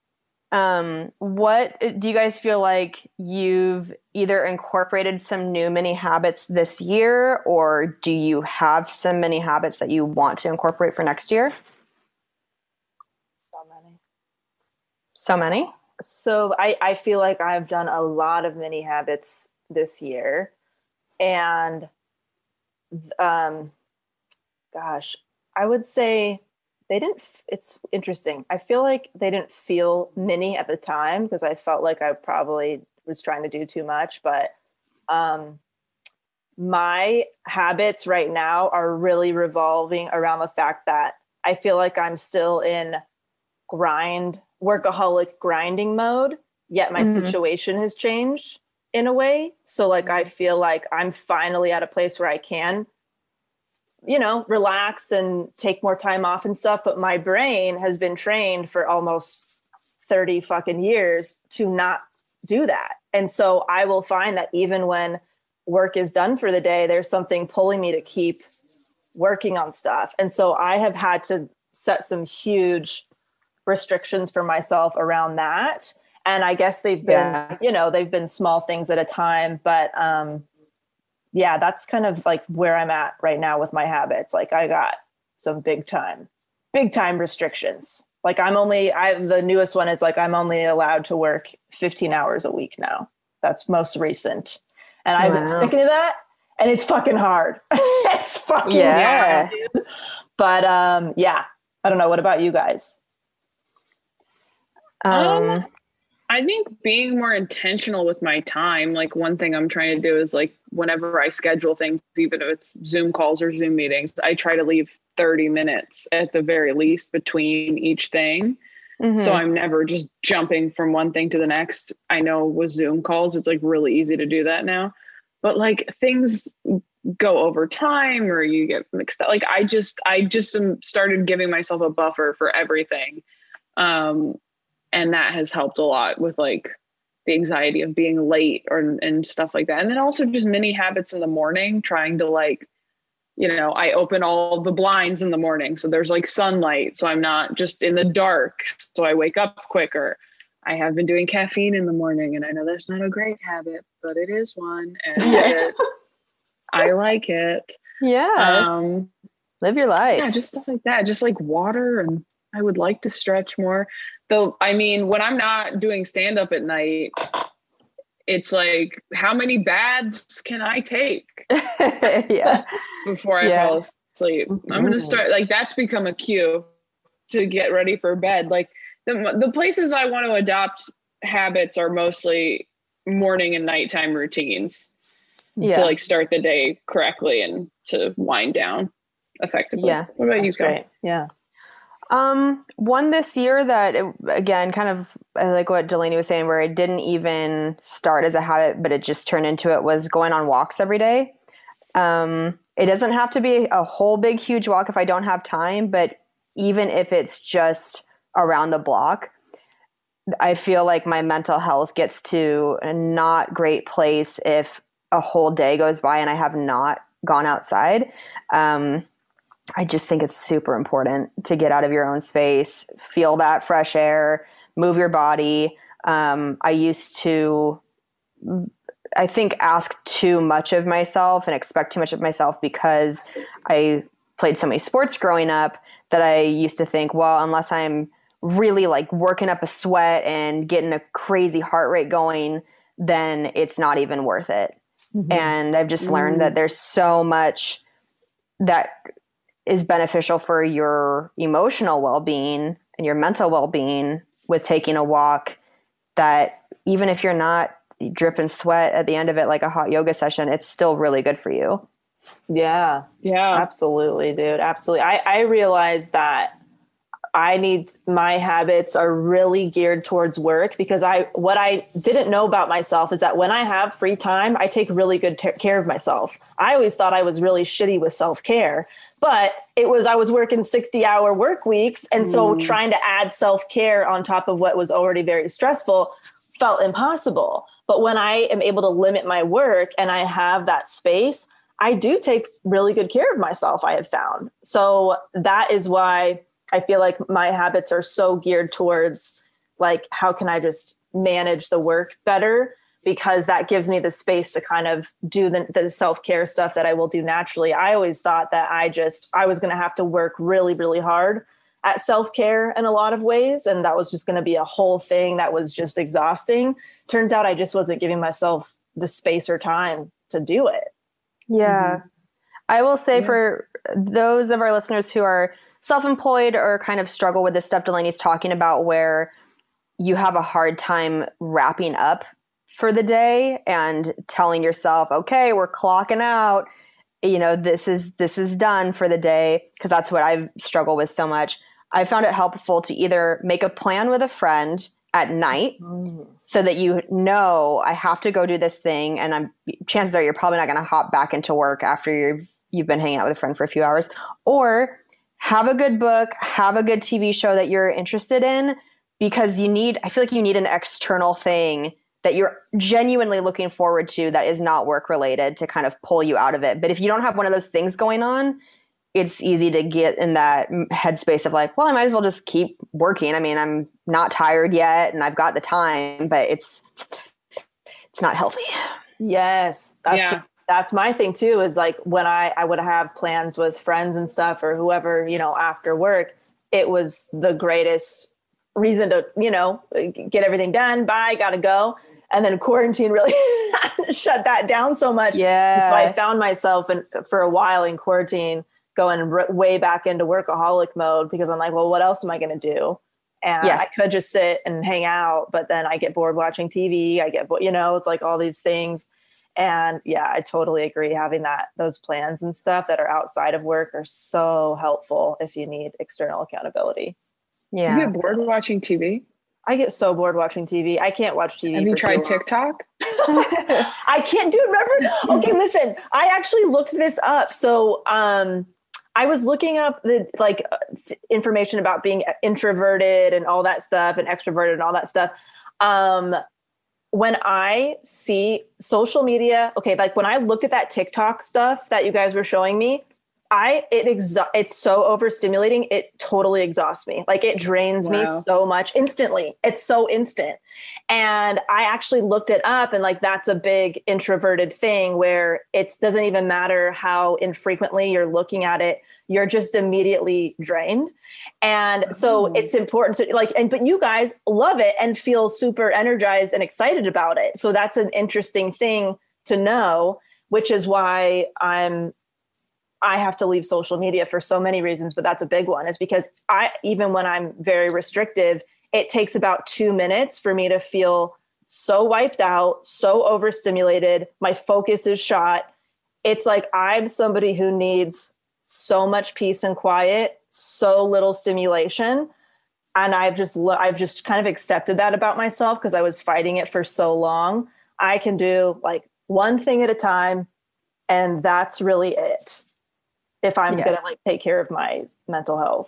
What do you guys feel like you've either incorporated some new mini habits this year, or do you have some mini habits that you want to incorporate for next year? So many? So I feel like I've done a lot of mini habits this year, and gosh, I would say it's interesting. I feel like they didn't feel mini at the time because I felt like I probably was trying to do too much, but my habits right now are really revolving around the fact that I feel like I'm still in workaholic grinding mode, yet my situation has changed in a way. So like, I feel like I'm finally at a place where I can, relax and take more time off and stuff. But my brain has been trained for almost 30 fucking years to not do that. And so I will find that even when work is done for the day, there's something pulling me to keep working on stuff. And so I have had to set some huge restrictions for myself around that. And I guess they've been, they've been small things at a time, but that's kind of like where I'm at right now with my habits. Like I got some big time restrictions. Like the newest one is like, I'm only allowed to work 15 hours a week now. That's most recent. And I've been sticking to that, and it's fucking hard. It's fucking hard, dude. But I don't know. What about you guys? I think being more intentional with my time, like one thing I'm trying to do is like whenever I schedule things, even if it's Zoom calls or Zoom meetings, I try to leave 30 minutes at the very least between each thing. Mm-hmm. So I'm never just jumping from one thing to the next. I know with Zoom calls, it's like really easy to do that now, but like things go over time or you get mixed up. Like I just started giving myself a buffer for everything. And that has helped a lot with like the anxiety of being late and stuff like that. And then also just mini habits in the morning, trying to like, I open all the blinds in the morning. So there's like sunlight. So I'm not just in the dark. So I wake up quicker. I have been doing caffeine in the morning, and I know that's not a great habit, but it is one. And I like it. Yeah. Live your life. Yeah, just stuff like that. Just like water, and I would like to stretch more. Though, I mean, when I'm not doing stand-up at night, it's like, how many baths can I take before I fall asleep? I'm going to start, like, that's become a cue to get ready for bed. Like, the places I want to adopt habits are mostly morning and nighttime routines to, like, start the day correctly and to wind down effectively. Yeah. What about you, Kyle? Yeah. One this year that, again, kind of like what Delaney was saying, where it didn't even start as a habit, but it just turned into it, was going on walks every day. It doesn't have to be a whole big, huge walk if I don't have time, but even if it's just around the block, I feel like my mental health gets to a not great place if a whole day goes by and I have not gone outside. I just think it's super important to get out of your own space, feel that fresh air, move your body. I used to, I think, ask too much of myself and expect too much of myself because I played so many sports growing up that I used to think, well, unless I'm really like working up a sweat and getting a crazy heart rate going, then it's not even worth it. Mm-hmm. And I've just learned that there's so much that is beneficial for your emotional well-being and your mental well-being with taking a walk, that even if you're not dripping sweat at the end of it like a hot yoga session, it's still really good for you. Yeah. Absolutely, dude. Absolutely. I realized that my habits are really geared towards work, because what I didn't know about myself is that when I have free time, I take really good care of myself. I always thought I was really shitty with self-care, but I was working 60-hour work weeks. And so trying to add self-care on top of what was already very stressful felt impossible. But when I am able to limit my work and I have that space, I do take really good care of myself, I have found. So that is why I feel like my habits are so geared towards like, how can I just manage the work better? Because that gives me the space to kind of do the self-care stuff that I will do naturally. I always thought that I was going to have to work really, really hard at self-care in a lot of ways. And that was just going to be a whole thing that was just exhausting. Turns out I just wasn't giving myself the space or time to do it. Yeah. Mm-hmm. I will say for those of our listeners who are self-employed or kind of struggle with the stuff Delaney's talking about, where you have a hard time wrapping up for the day and telling yourself, okay, we're clocking out, this is done for the day. Cause that's what I've struggled with so much. I found it helpful to either make a plan with a friend at night so that I have to go do this thing, and chances are you're probably not going to hop back into work after you've been hanging out with a friend for a few hours, or have a good book, have a good TV show that you're interested in, because I feel like you need an external thing that you're genuinely looking forward to that is not work related to kind of pull you out of it. But if you don't have one of those things going on, it's easy to get in that headspace of like, well, I might as well just keep working. I mean, I'm not tired yet and I've got the time, but it's not healthy. Yes. That's my thing too, is like when I would have plans with friends and stuff or whoever, after work, it was the greatest reason to, get everything done. Bye, gotta go. And then quarantine really shut that down so much. Yeah. So I found myself for a while in quarantine going way back into workaholic mode, because I'm like, well, what else am I going to do? And I could just sit and hang out, but then I get bored watching TV. It's like all these things. And I totally agree. Having those plans and stuff that are outside of work are so helpful if you need external accountability. Yeah. You get bored watching TV? I get so bored watching TV. I can't watch TV. Have you tried TikTok? I can't do it. Remember? Okay, listen, I actually looked this up. So, I was looking up the information about being introverted and all that stuff, and extroverted and all that stuff. When I see social media, when I looked at that TikTok stuff that you guys were showing me, it's so overstimulating. It totally exhausts me. Like, it drains me so much instantly. It's so instant. And I actually looked it up, and that's a big introverted thing where it doesn't even matter how infrequently you're looking at it. You're just immediately drained. And so it's important to but you guys love it and feel super energized and excited about it. So that's an interesting thing to know, which is why I have to leave social media for so many reasons, but that's a big one, is because even when I'm very restrictive, it takes about 2 minutes for me to feel so wiped out, so overstimulated. My focus is shot. It's like I'm somebody who needs so much peace and quiet, so little stimulation. And I've just kind of accepted that about myself, because I was fighting it for so long. I can do one thing at a time, and that's really it, if I'm going to take care of my mental health.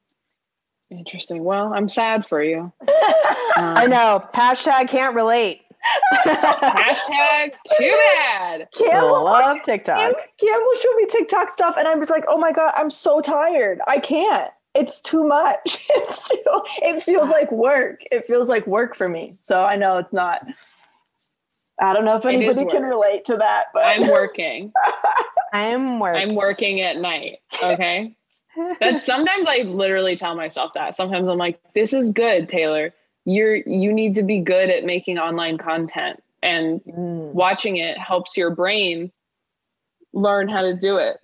Interesting. Well, I'm sad for you. I know. # can't relate. Hashtag too bad. Love TikTok. Cam will show me TikTok stuff, and I'm just like, oh my God, I'm so tired. I can't. It's too much. It feels like work. It feels like work for me. So I know it's not. I don't know if anybody can relate to that, but I'm working. I'm working at night. Okay. That's sometimes I literally tell myself that. Sometimes I'm like, this is good, Taylor. You need to be good at making online content, and watching it helps your brain learn how to do it.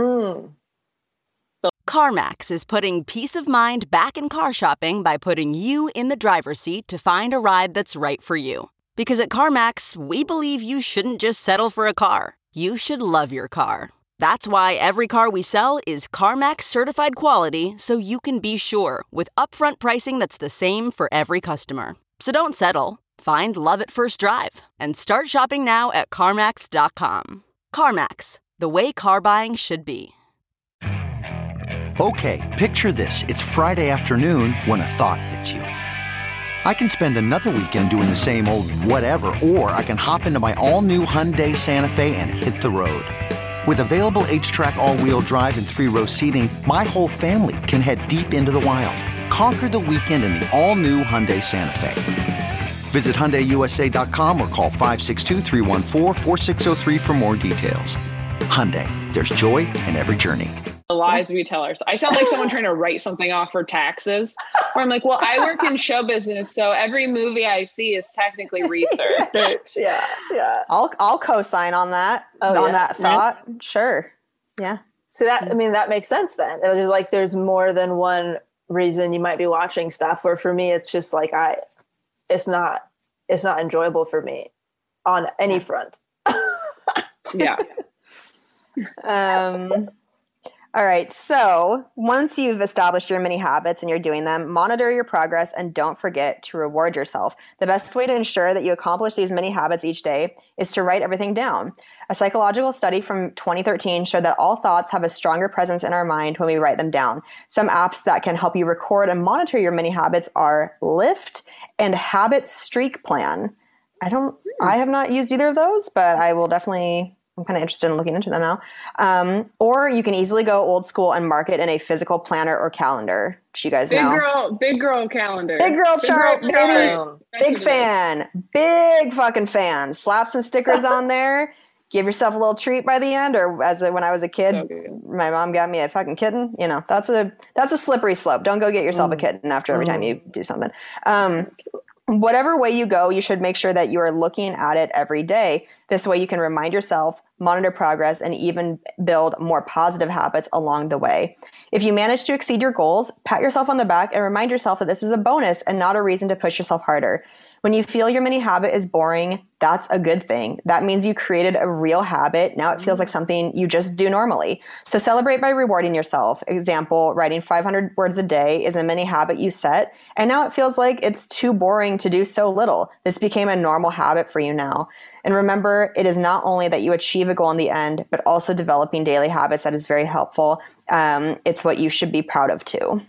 CarMax is putting peace of mind back in car shopping by putting you in the driver's seat to find a ride that's right for you. Because at CarMax, we believe you shouldn't just settle for a car. You should love your car. That's why every car we sell is CarMax certified quality, so you can be sure with upfront pricing that's the same for every customer. So don't settle. Find love at first drive and start shopping now at CarMax.com. CarMax, the way car buying should be. Okay, picture this. It's Friday afternoon when a thought hits you. I can spend another weekend doing the same old whatever, or I can hop into my all-new Hyundai Santa Fe and hit the road. With available H-Track all-wheel drive and 3-row seating, my whole family can head deep into the wild. Conquer the weekend in the all-new Hyundai Santa Fe. Visit HyundaiUSA.com or call 562-314-4603 for more details. Hyundai, there's joy in every journey. The lies we tell ourselves. I sound like someone trying to write something off for taxes. Where I'm like, well, I work in show business, so every movie I see is technically research. Yeah. I'll co-sign on that. That thought. Right? Sure. Yeah. So that makes sense then. There's like there's more than one reason you might be watching stuff. Where for me, it's just like it's not enjoyable for me on any front. Yeah. All right. So once you've established your mini habits and you're doing them, monitor your progress and don't forget to reward yourself. The best way to ensure that you accomplish these mini habits each day is to write everything down. A psychological study from 2013 showed that all thoughts have a stronger presence in our mind when we write them down. Some apps that can help you record and monitor your mini habits are Lift and Habit Streak Plan. I have not used either of those, but I will definitely... I'm kind of interested in looking into them now. Or you can easily go old school and mark it in a physical planner or calendar. Do you guys know? Big girl calendar. Big girl chart, baby. Big fan. Big fucking fan. Slap some stickers on there. Give yourself a little treat by the end. Or when I was a kid, my mom got me a fucking kitten. You know, that's a slippery slope. Don't go get yourself a kitten after every time you do something. Whatever way you go, you should make sure that you are looking at it every day. This way you can remind yourself, monitor progress, and even build more positive habits along the way. If you manage to exceed your goals, pat yourself on the back and remind yourself that this is a bonus and not a reason to push yourself harder. When you feel your mini habit is boring, that's a good thing. That means you created a real habit. Now it feels like something you just do normally. So celebrate by rewarding yourself. Example, writing 500 words a day is a mini habit you set, and now it feels like it's too boring to do so little. This became a normal habit for you now. And remember, it is not only that you achieve a goal in the end, but also developing daily habits that is very helpful. It's what you should be proud of too.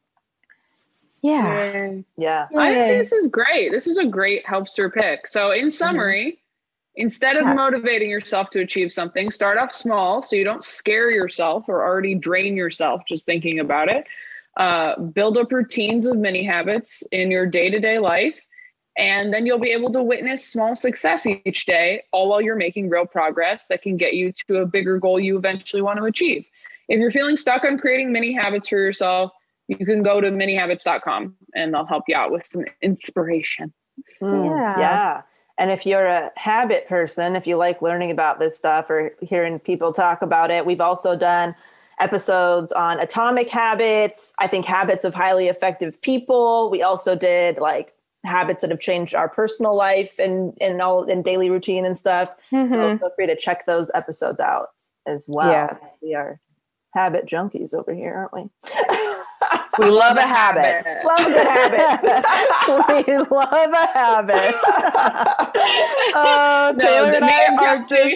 Yeah. I think this is great. This is a great helpster pick. So in summary, instead of motivating yourself to achieve something, start off small so you don't scare yourself or already drain yourself just thinking about it. Build up routines of mini habits in your day-to-day life. And then you'll be able to witness small success each day, all while you're making real progress that can get you to a bigger goal you eventually want to achieve. If you're feeling stuck on creating mini habits for yourself, you can go to minihabits.com and they'll help you out with some inspiration. Yeah. And if you're a habit person, if you like learning about this stuff or hearing people talk about it, we've also done episodes on atomic habits. I think habits of highly effective people. We also did like habits that have changed our personal life and daily routine and stuff. So feel free to check those episodes out as well. Yeah. We are habit junkies over here, aren't we? We love a habit. Love a good habit. We love a habit. Taylor and I are just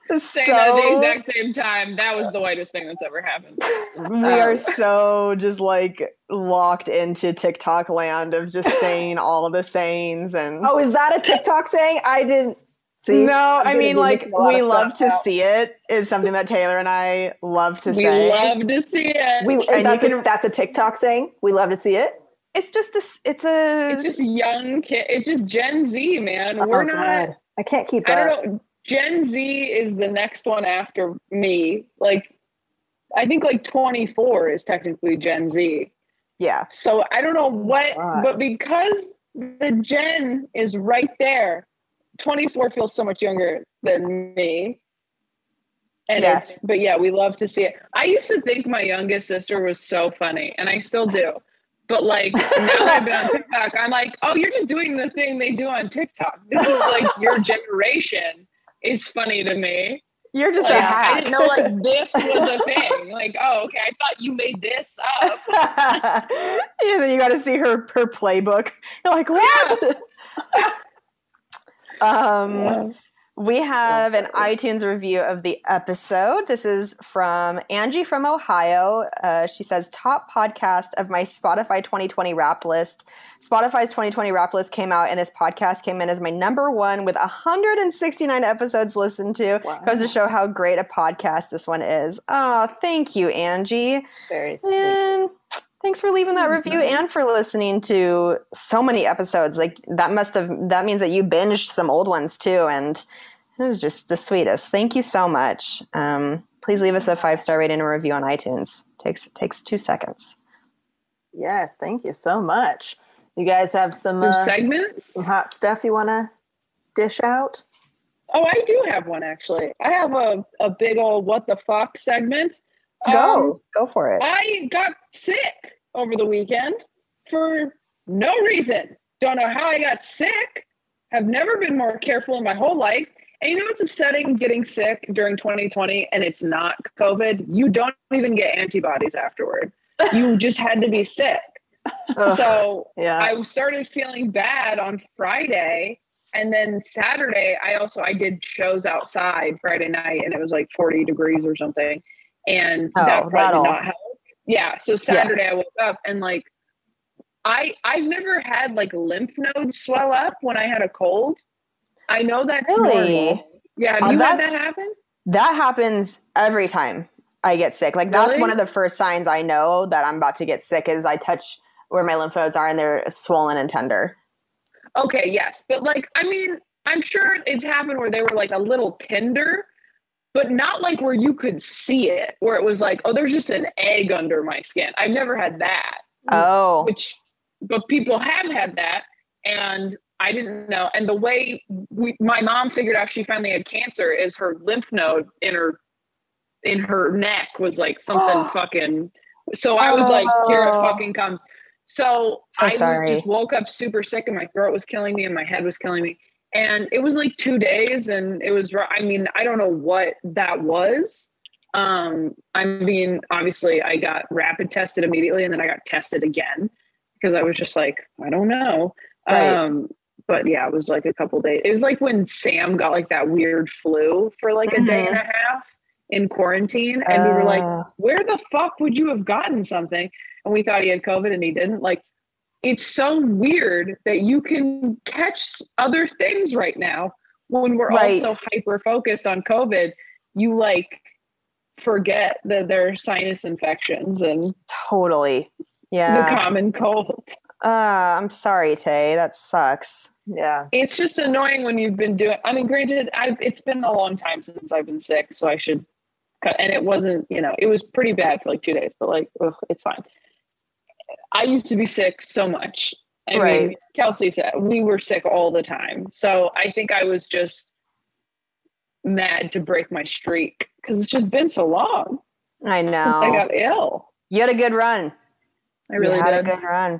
saying that at the exact same time. That was the whitest thing that's ever happened. We are so just like locked into TikTok land of just saying all of the sayings. And oh, is that a TikTok saying? I didn't see. No, I mean, like, we love to see it is something that Taylor and I love to say. We love to see it. That's a TikTok saying. We love to see it. It's just this. It's just young kid. It's just Gen Z, man. We're not. God. I can't keep up. I don't know. Gen Z is the next one after me. Like, I think like 24 is technically Gen Z. Yeah. So I don't know what, but because the Gen is right there, 24 feels so much younger than me. And but yeah, we love to see it. I used to think my youngest sister was so funny, and I still do. But like, now that I've been on TikTok, I'm like, oh, you're just doing the thing they do on TikTok. This is like your generation is funny to me. You're just like, a hack. I didn't know like this was a thing. Like, oh, okay, I thought you made this up. And then you got to see her playbook. You're like, what? Yeah. We have an iTunes review of the episode. This is from Angie from Ohio. She says, top podcast of my Spotify 2020 Wrapped list. Spotify's 2020 Wrapped list came out, and this podcast came in as my number one with 169 episodes listened to. Wow. Goes to show how great a podcast this one is. Oh, thank you, Angie. Very sweet. And thanks for leaving that review and for listening to so many episodes. Like that means that you binged some old ones too. And it was just the sweetest. Thank you so much. Please leave us a 5-star rating and review on iTunes. Takes 2 seconds. Yes. Thank you so much. You guys have some segments, some hot stuff you want to dish out? Oh, I do have one actually. I have a big old what the fuck segment. Go for it. I got sick over the weekend for no reason. Don't know how I got sick. Have never been more careful in my whole life. And you know what's upsetting? Getting sick during 2020 and it's not COVID. You don't even get antibodies afterward. You just had to be sick. So I started feeling bad on Friday. And then Saturday, I did shows outside Friday night and it was like 40 degrees or something. And that probably did not help. Yeah. So Saturday I woke up and like, I've never had like lymph nodes swell up when I had a cold. I know that's normal. Yeah. Have you had that happen? That happens every time I get sick. Like that's one of the first signs I know that I'm about to get sick is I touch where my lymph nodes are and they're swollen and tender. Okay. Yes. But like, I mean, I'm sure it's happened where they were like a little tender, but not like where you could see it, where it was like, oh, there's just an egg under my skin. I've never had that. Oh. But people have had that, and I didn't know. And the way my mom figured out she finally had cancer is her lymph node in her neck was like something fucking. So I was like, here it fucking comes. So I just woke up super sick, and my throat was killing me, and my head was killing me. And it was like 2 days and it was, I mean, I don't know what that was. I mean, obviously I got rapid tested immediately and then I got tested again because I was just like, I don't know. Right. But yeah, it was like a couple days. It was like when Sam got like that weird flu for like a day and a half in quarantine. And we were like, where the fuck would you have gotten something? And we thought he had COVID and he didn't. Like, it's so weird that you can catch other things right now when we're all so hyper focused on COVID. You like forget that there are sinus infections and the common cold. I'm sorry, Tay. That sucks. Yeah, it's just annoying when you've been doing. I mean, granted, it's been a long time since I've been sick, so I should cut. And it wasn't, it was pretty bad for like 2 days, but like, it's fine. I used to be sick so much. I mean, Kelsey said we were sick all the time. So I think I was just mad to break my streak because it's just been so long. I know. I got ill. You had a good run. I really did. You had a good run.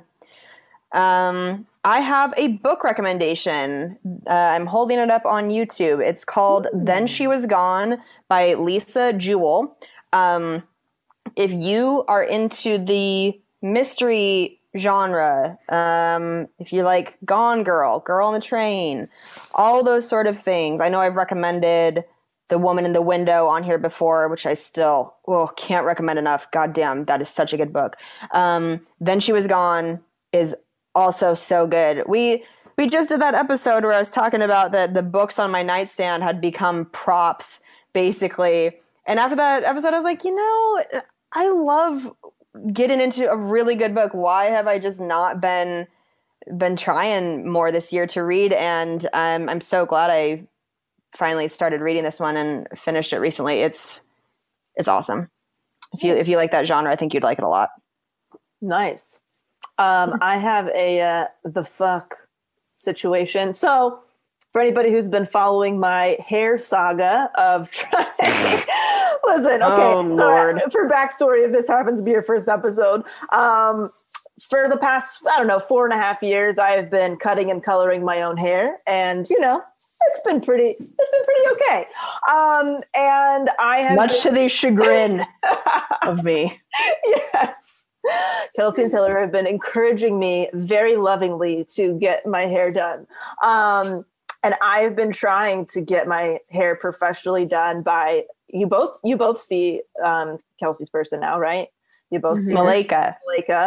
I have a book recommendation. I'm holding it up on YouTube. It's called Then She Was Gone by Lisa Jewell. If you are into the mystery genre, if you like Gone Girl, Girl on the Train, all those sort of things. I know I've recommended The Woman in the Window on here before, which I still can't recommend enough. God damn, that is such a good book. Then She Was Gone is also so good. We just did that episode where I was talking about that the books on my nightstand had become props, basically. And after that episode, I was like, I love getting into a really good book. Why have I just not been trying more this year to read? And I'm so glad I finally started reading this one and finished it recently. It's awesome. If you like that genre, I think you'd like it a lot. Nice. I have a the fuck situation. So for anybody who's been following my hair saga of trying, listen, okay. Oh, Lord. For backstory, if this happens to be your first episode, for the past, 4.5 years, I've been cutting and coloring my own hair, and it's been pretty okay. And I have much to the chagrin of me. Yes. Kelsey and Taylor have been encouraging me very lovingly to get my hair done. And I've been trying to get my hair professionally done by you both see Kelsey's person now, right? You both see Malika.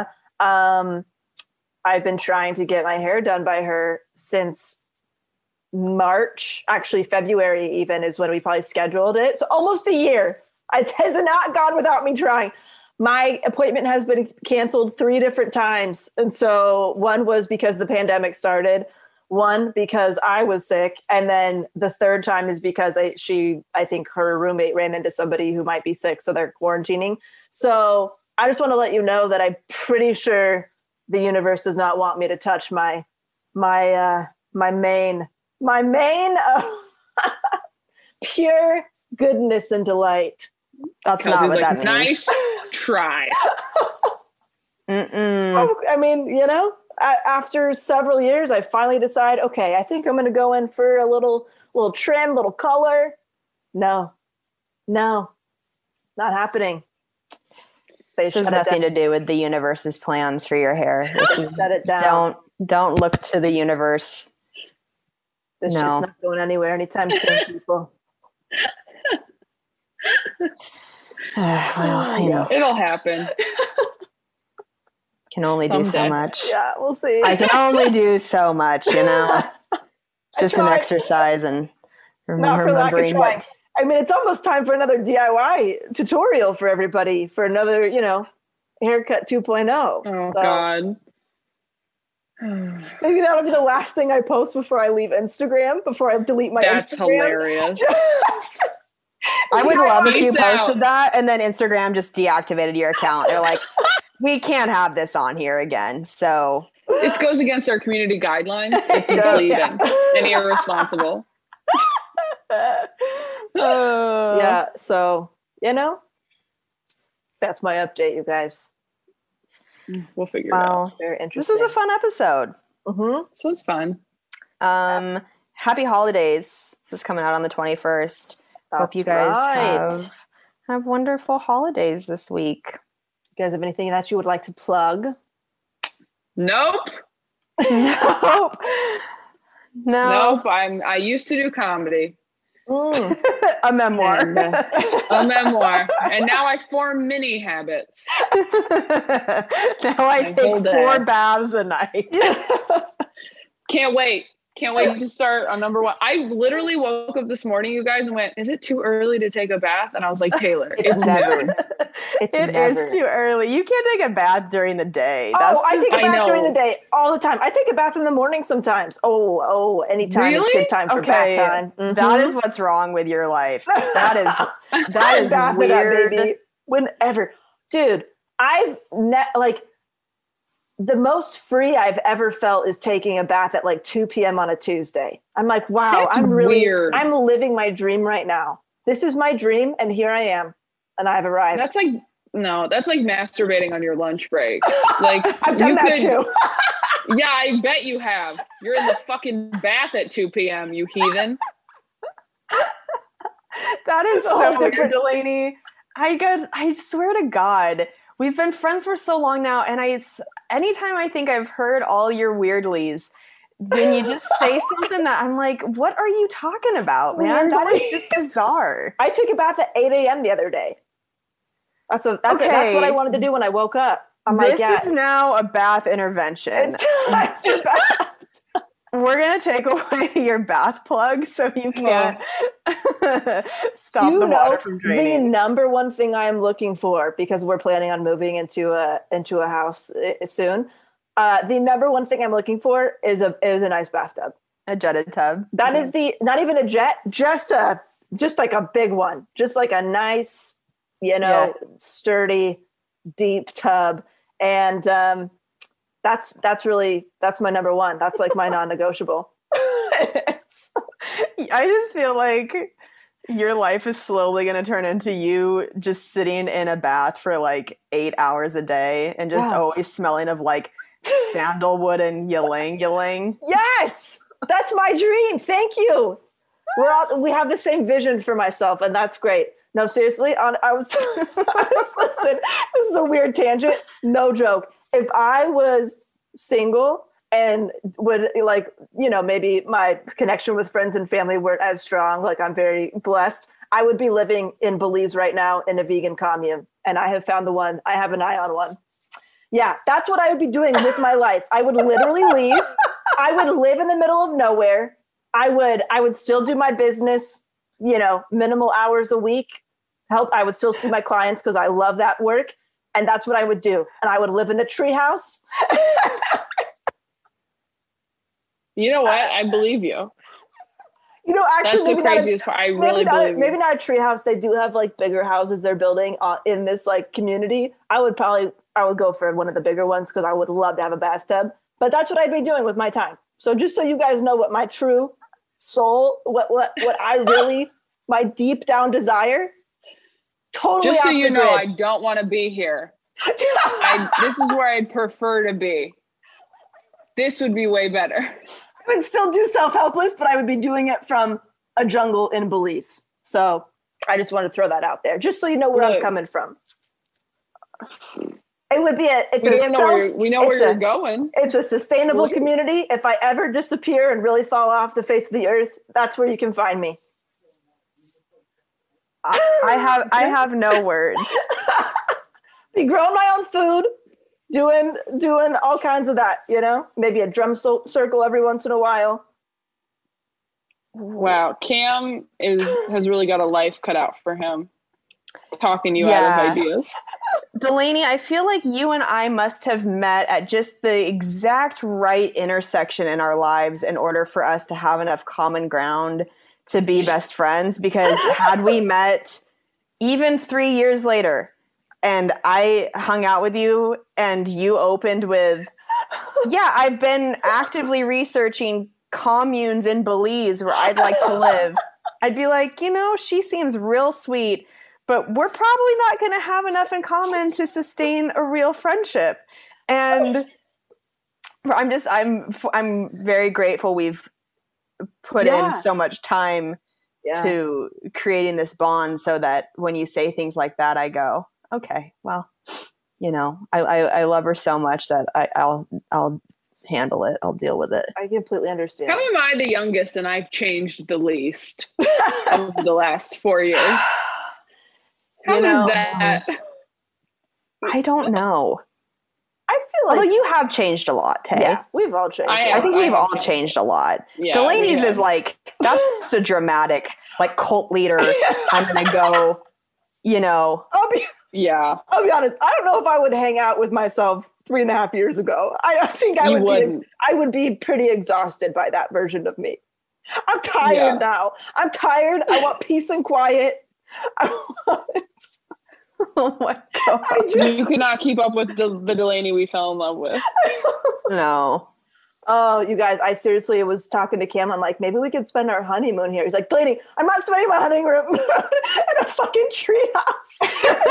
I've been trying to get my hair done by her since March, actually February even is when we probably scheduled it. So almost a year. It has not gone without me trying. My appointment has been canceled 3 different times. And so one was because the pandemic started, one because I was sick, and then the third time is because I think her roommate ran into somebody who might be sick, so they're quarantining. So I just want to let you know that I'm pretty sure the universe does not want me to touch my main of pure goodness and delight. That's not what that means. Nice try. I mean, after several years, I finally decide, okay, I think I'm going to go in for a little trim, little color. No, not happening. This has nothing to do with the universe's plans for your hair. Set it down. Don't look to the universe. This shit's not going anywhere anytime soon, people. Well, it'll happen. Can only do so much. Yeah, we'll see. I can only do so much, Just an exercise and remembering what. I mean, it's almost time for another DIY tutorial for everybody for another, haircut 2.0. Oh, God. Maybe that'll be the last thing I post before I leave Instagram, before I delete my Instagram. That's hilarious. I would love if you posted that and then Instagram just deactivated your account. They're like, we can't have this on here again. So this goes against our community guidelines. It's misleading and irresponsible. Yeah. So, that's my update, you guys. We'll figure it out. Very interesting. This was a fun episode. This was fun. Happy holidays. This is coming out on the 21st. Hope you guys have wonderful holidays this week. You guys have anything that you would like to plug? Nope. Nope. No. Nope. I used to do comedy. A memoir. And, a memoir. And now I form mini habits. Now I take 4 baths a night. Can't wait to start on number 1. I literally woke up this morning, you guys, and went, is it too early to take a bath? And I was like, Taylor, it's never. It is too early. You can't take a bath during the day. I take a bath during the day all the time. I take a bath in the morning sometimes. Anytime is good time for bath time. Mm-hmm. That is what's wrong with your life. That is weird. Baby. Whenever. Dude, the most free I've ever felt is taking a bath at 2 p.m. on a Tuesday. I'm like, wow, that's weird. I'm living my dream right now. This is my dream, and here I am, and I've arrived. That's like masturbating on your lunch break. I've done that too. Yeah, I bet you have. You're in the fucking bath at 2 p.m., you heathen. That is so different, Delaney. I swear to God, we've been friends for so long now, and anytime I think I've heard all your weirdlies, when you just say something that I'm like, what are you talking about, man? That is just bizarre. I took a bath at 8 a.m. the other day. That's what I wanted to do when I woke up. This is now a bath intervention. It's time for bath. We're going to take away your bath plug so you can't stop the water from draining. The number one thing I am looking for, because we're planning on moving into a house soon, the number one thing I'm looking for is a nice bathtub. A jetted tub. That is not even a jet, just like a big one. Just like a nice, sturdy, deep tub. And that's my number one. That's like my non-negotiable. I just feel like your life is slowly going to turn into you just sitting in a bath for like 8 hours a day and just always smelling of like sandalwood and ylang. Yes, that's my dream. Thank you. We have the same vision for myself, and that's great. No, seriously, listen, this is a weird tangent. No joke. If I was single and would maybe my connection with friends and family weren't as strong, like I'm very blessed, I would be living in Belize right now in a vegan commune. And I have found the one. I have an eye on one. Yeah, that's what I would be doing with my life. I would literally leave. I would live in the middle of nowhere. I would still do my business, minimal hours a week. I would still see my clients because I love that work. And that's what I would do. And I would live in a treehouse. You know what? I believe you. Actually, that's the craziest part. I really believe you. Maybe not a treehouse. They do have like bigger houses they're building in this like community. I would go for one of the bigger ones because I would love to have a bathtub. But that's what I'd be doing with my time. So just so you guys know what my true soul, what I really, my deep down desire. Totally. Just so you know, I don't want to be here. This is where I'd prefer to be. This would be way better. I would still do self-helpless, but I would be doing it from a jungle in Belize. So I just want to throw that out there, just so you know where I'm coming from. It would be we know where you're going. It's a sustainable community. If I ever disappear and really fall off the face of the earth, that's where you can find me. I have no words. Be growing my own food, doing all kinds of that, maybe a drum circle every once in a while. Wow, Cam has really got a life cut out for him. Talking you out of ideas. Delaney, I feel like you and I must have met at just the exact right intersection in our lives in order for us to have enough common ground to be best friends, because had we met even 3 years later and I hung out with you and you opened with, I've been actively researching communes in Belize where I'd like to live, I'd be like, she seems real sweet, but we're probably not going to have enough in common to sustain a real friendship. And I'm very grateful we've put in so much time to creating this bond, so that when you say things like that, I go, okay, well, I love her so much that I'll handle it. I'll deal with it. I completely understand. How am I the youngest and I've changed the least over the last 4 years? How is that? I don't know. I feel like... Although you have changed a lot, Tay. Yeah, we've all changed. I think we've all changed a lot. Yeah, Delaney's is like, that's a dramatic, like, cult leader. I'm going to go, I'll be honest. I don't know if I would hang out with myself 3.5 years ago. I think I would be pretty exhausted by that version of me. I'm tired now. I'm tired. I want peace and quiet. Oh my God. You could not keep up with the Delaney we fell in love with. No. Oh, you guys, I seriously was talking to Cam. I'm like, maybe we could spend our honeymoon here. He's like, Delaney, I'm not spending my honeymoon in a fucking treehouse.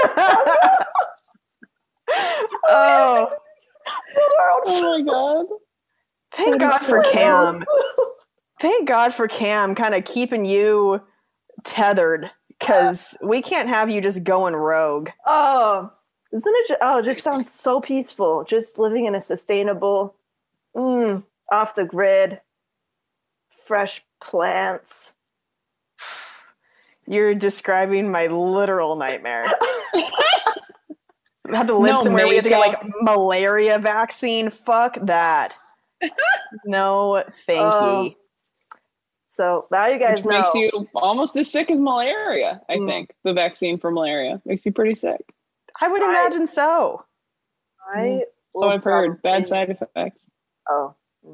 Oh my God. Thank God for Cam. Thank God for Cam kind of keeping you tethered, because we can't have you just going rogue. Oh, isn't it? It just sounds so peaceful. Just living in a sustainable. off the grid, fresh plants. You're describing my literal nightmare. I have to live somewhere we have to get like malaria vaccine. Fuck that. No, thank you. So now you guys know. Makes you almost as sick as malaria, I think. The vaccine for malaria makes you pretty sick. I would imagine so. So I've heard. Bad side effects. Oh.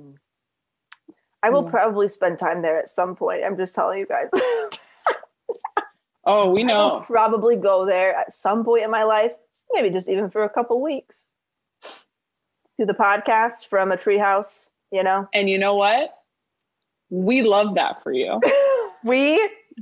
I will probably spend time there at some point. I'm just telling you guys. Oh, we know. I'll probably go there at some point in my life, maybe just even for a couple weeks. Do the podcast from a treehouse, you know? And you know what? We love that for you. We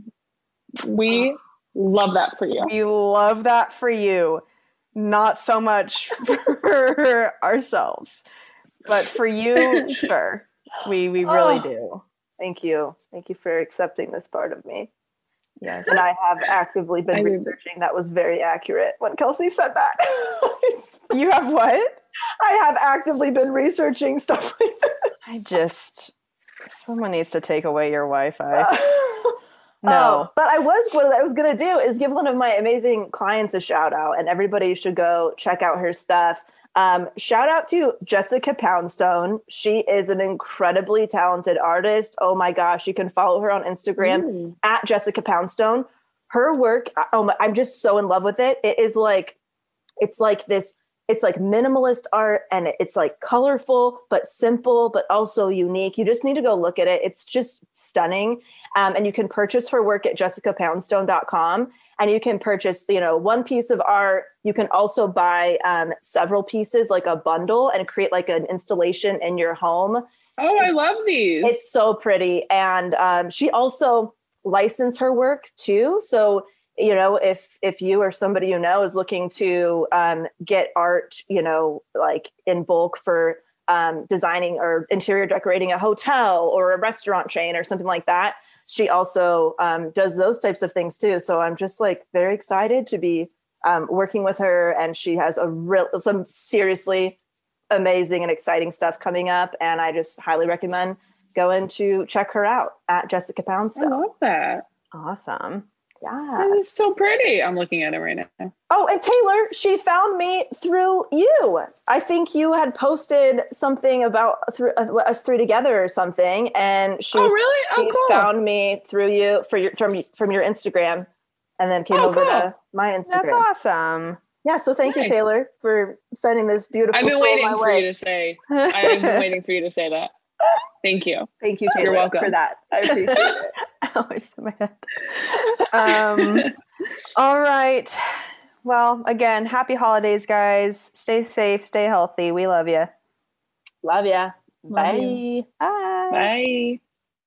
love that for you. We love that for you. Not so much for ourselves, but for you, sure. We really do. Thank you. Thank you for accepting this part of me. Yes. And I have actively been researching. That was very accurate when Kelsey said that. You have what? I have actively been researching stuff like this. Someone needs to take away your Wi-Fi. No. But what I was going to do is give one of my amazing clients a shout out, and everybody should go check out her stuff. Shout out to Jessica Poundstone. She is an incredibly talented artist. Oh my gosh. You can follow her on Instagram at Jessica Poundstone. Her work, I'm just so in love with it. It's like minimalist art, and it's like colorful, but simple, but also unique. You just need to go look at it. It's just stunning. And you can purchase her work at jessicapoundstone.com. And you can purchase, one piece of art. You can also buy several pieces, like a bundle, and create like an installation in your home. Oh, I love these. It's so pretty. And she also licensed her work too. So, if you or somebody you know is looking to get art, like in bulk for designing or interior decorating a hotel or a restaurant chain or something like that, she also does those types of things too. So I'm just like very excited to be working with her, and she has some seriously amazing and exciting stuff coming up. And I just highly recommend going to check her out at Jessica Poundstone. I love that. Awesome. Yeah, it's so pretty. I'm looking at it right now. Oh, and Taylor, she found me through you. I think you had posted something about us three together or something, and she found me through you from your Instagram, and then came over to my Instagram. That's awesome. Yeah, so thank you, Taylor, for sending this beautiful. I've been soul waiting my for way. you to say. I've been waiting for you to say that. Thank you. Thank you, Taylor. You're welcome for that. I appreciate it. Always in my head. All right. Well, again, happy holidays, guys. Stay safe, stay healthy. We love you. Love ya. Bye. Bye. Bye.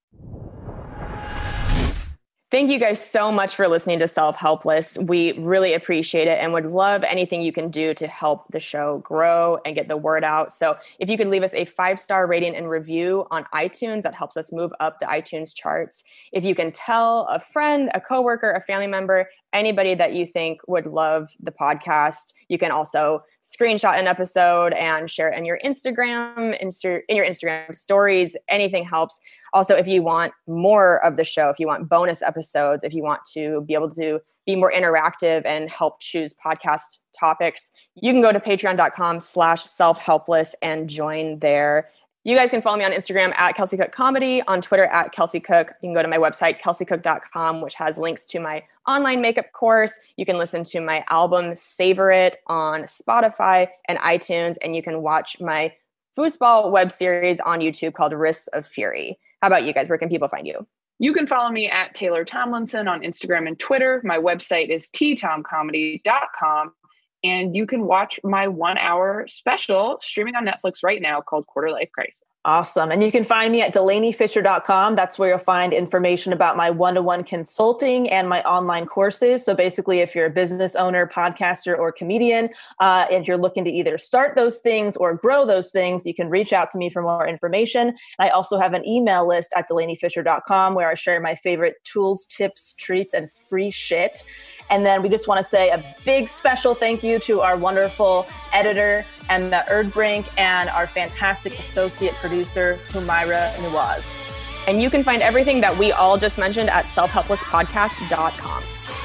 Thank you guys so much for listening to Self Helpless. We really appreciate it and would love anything you can do to help the show grow and get the word out. So if you could leave us a 5-star rating and review on iTunes, that helps us move up the iTunes charts. If you can tell a friend, a coworker, a family member, anybody that you think would love the podcast, you can also screenshot an episode and share it in your Instagram, in your Instagram stories. Anything helps. Also, if you want more of the show, if you want bonus episodes, if you want to be able to be more interactive and help choose podcast topics, you can go to patreon.com/selfhelpless and join there. You guys can follow me on Instagram at Kelsey Cook Comedy, on Twitter at Kelsey Cook. You can go to my website, kelseycook.com, which has links to my online makeup course. You can listen to my album, Savor It, on Spotify and iTunes. And you can watch my foosball web series on YouTube called Wrists of Fury. How about you guys? Where can people find you? You can follow me at Taylor Tomlinson on Instagram and Twitter. My website is ttomcomedy.com. And you can watch my 1-hour special streaming on Netflix right now called Quarter Life Crisis. Awesome. And you can find me at DelaneyFisher.com. That's where you'll find information about my one-to-one consulting and my online courses. So basically, if you're a business owner, podcaster, or comedian, and you're looking to either start those things or grow those things, you can reach out to me for more information. And I also have an email list at DelaneyFisher.com where I share my favorite tools, tips, treats, and free shit. And then we just want to say a big special thank you to our wonderful editor, Emma Erdbrink, and our fantastic associate producer, Humaira Nawaz. And you can find everything that we all just mentioned at selfhelplesspodcast.com.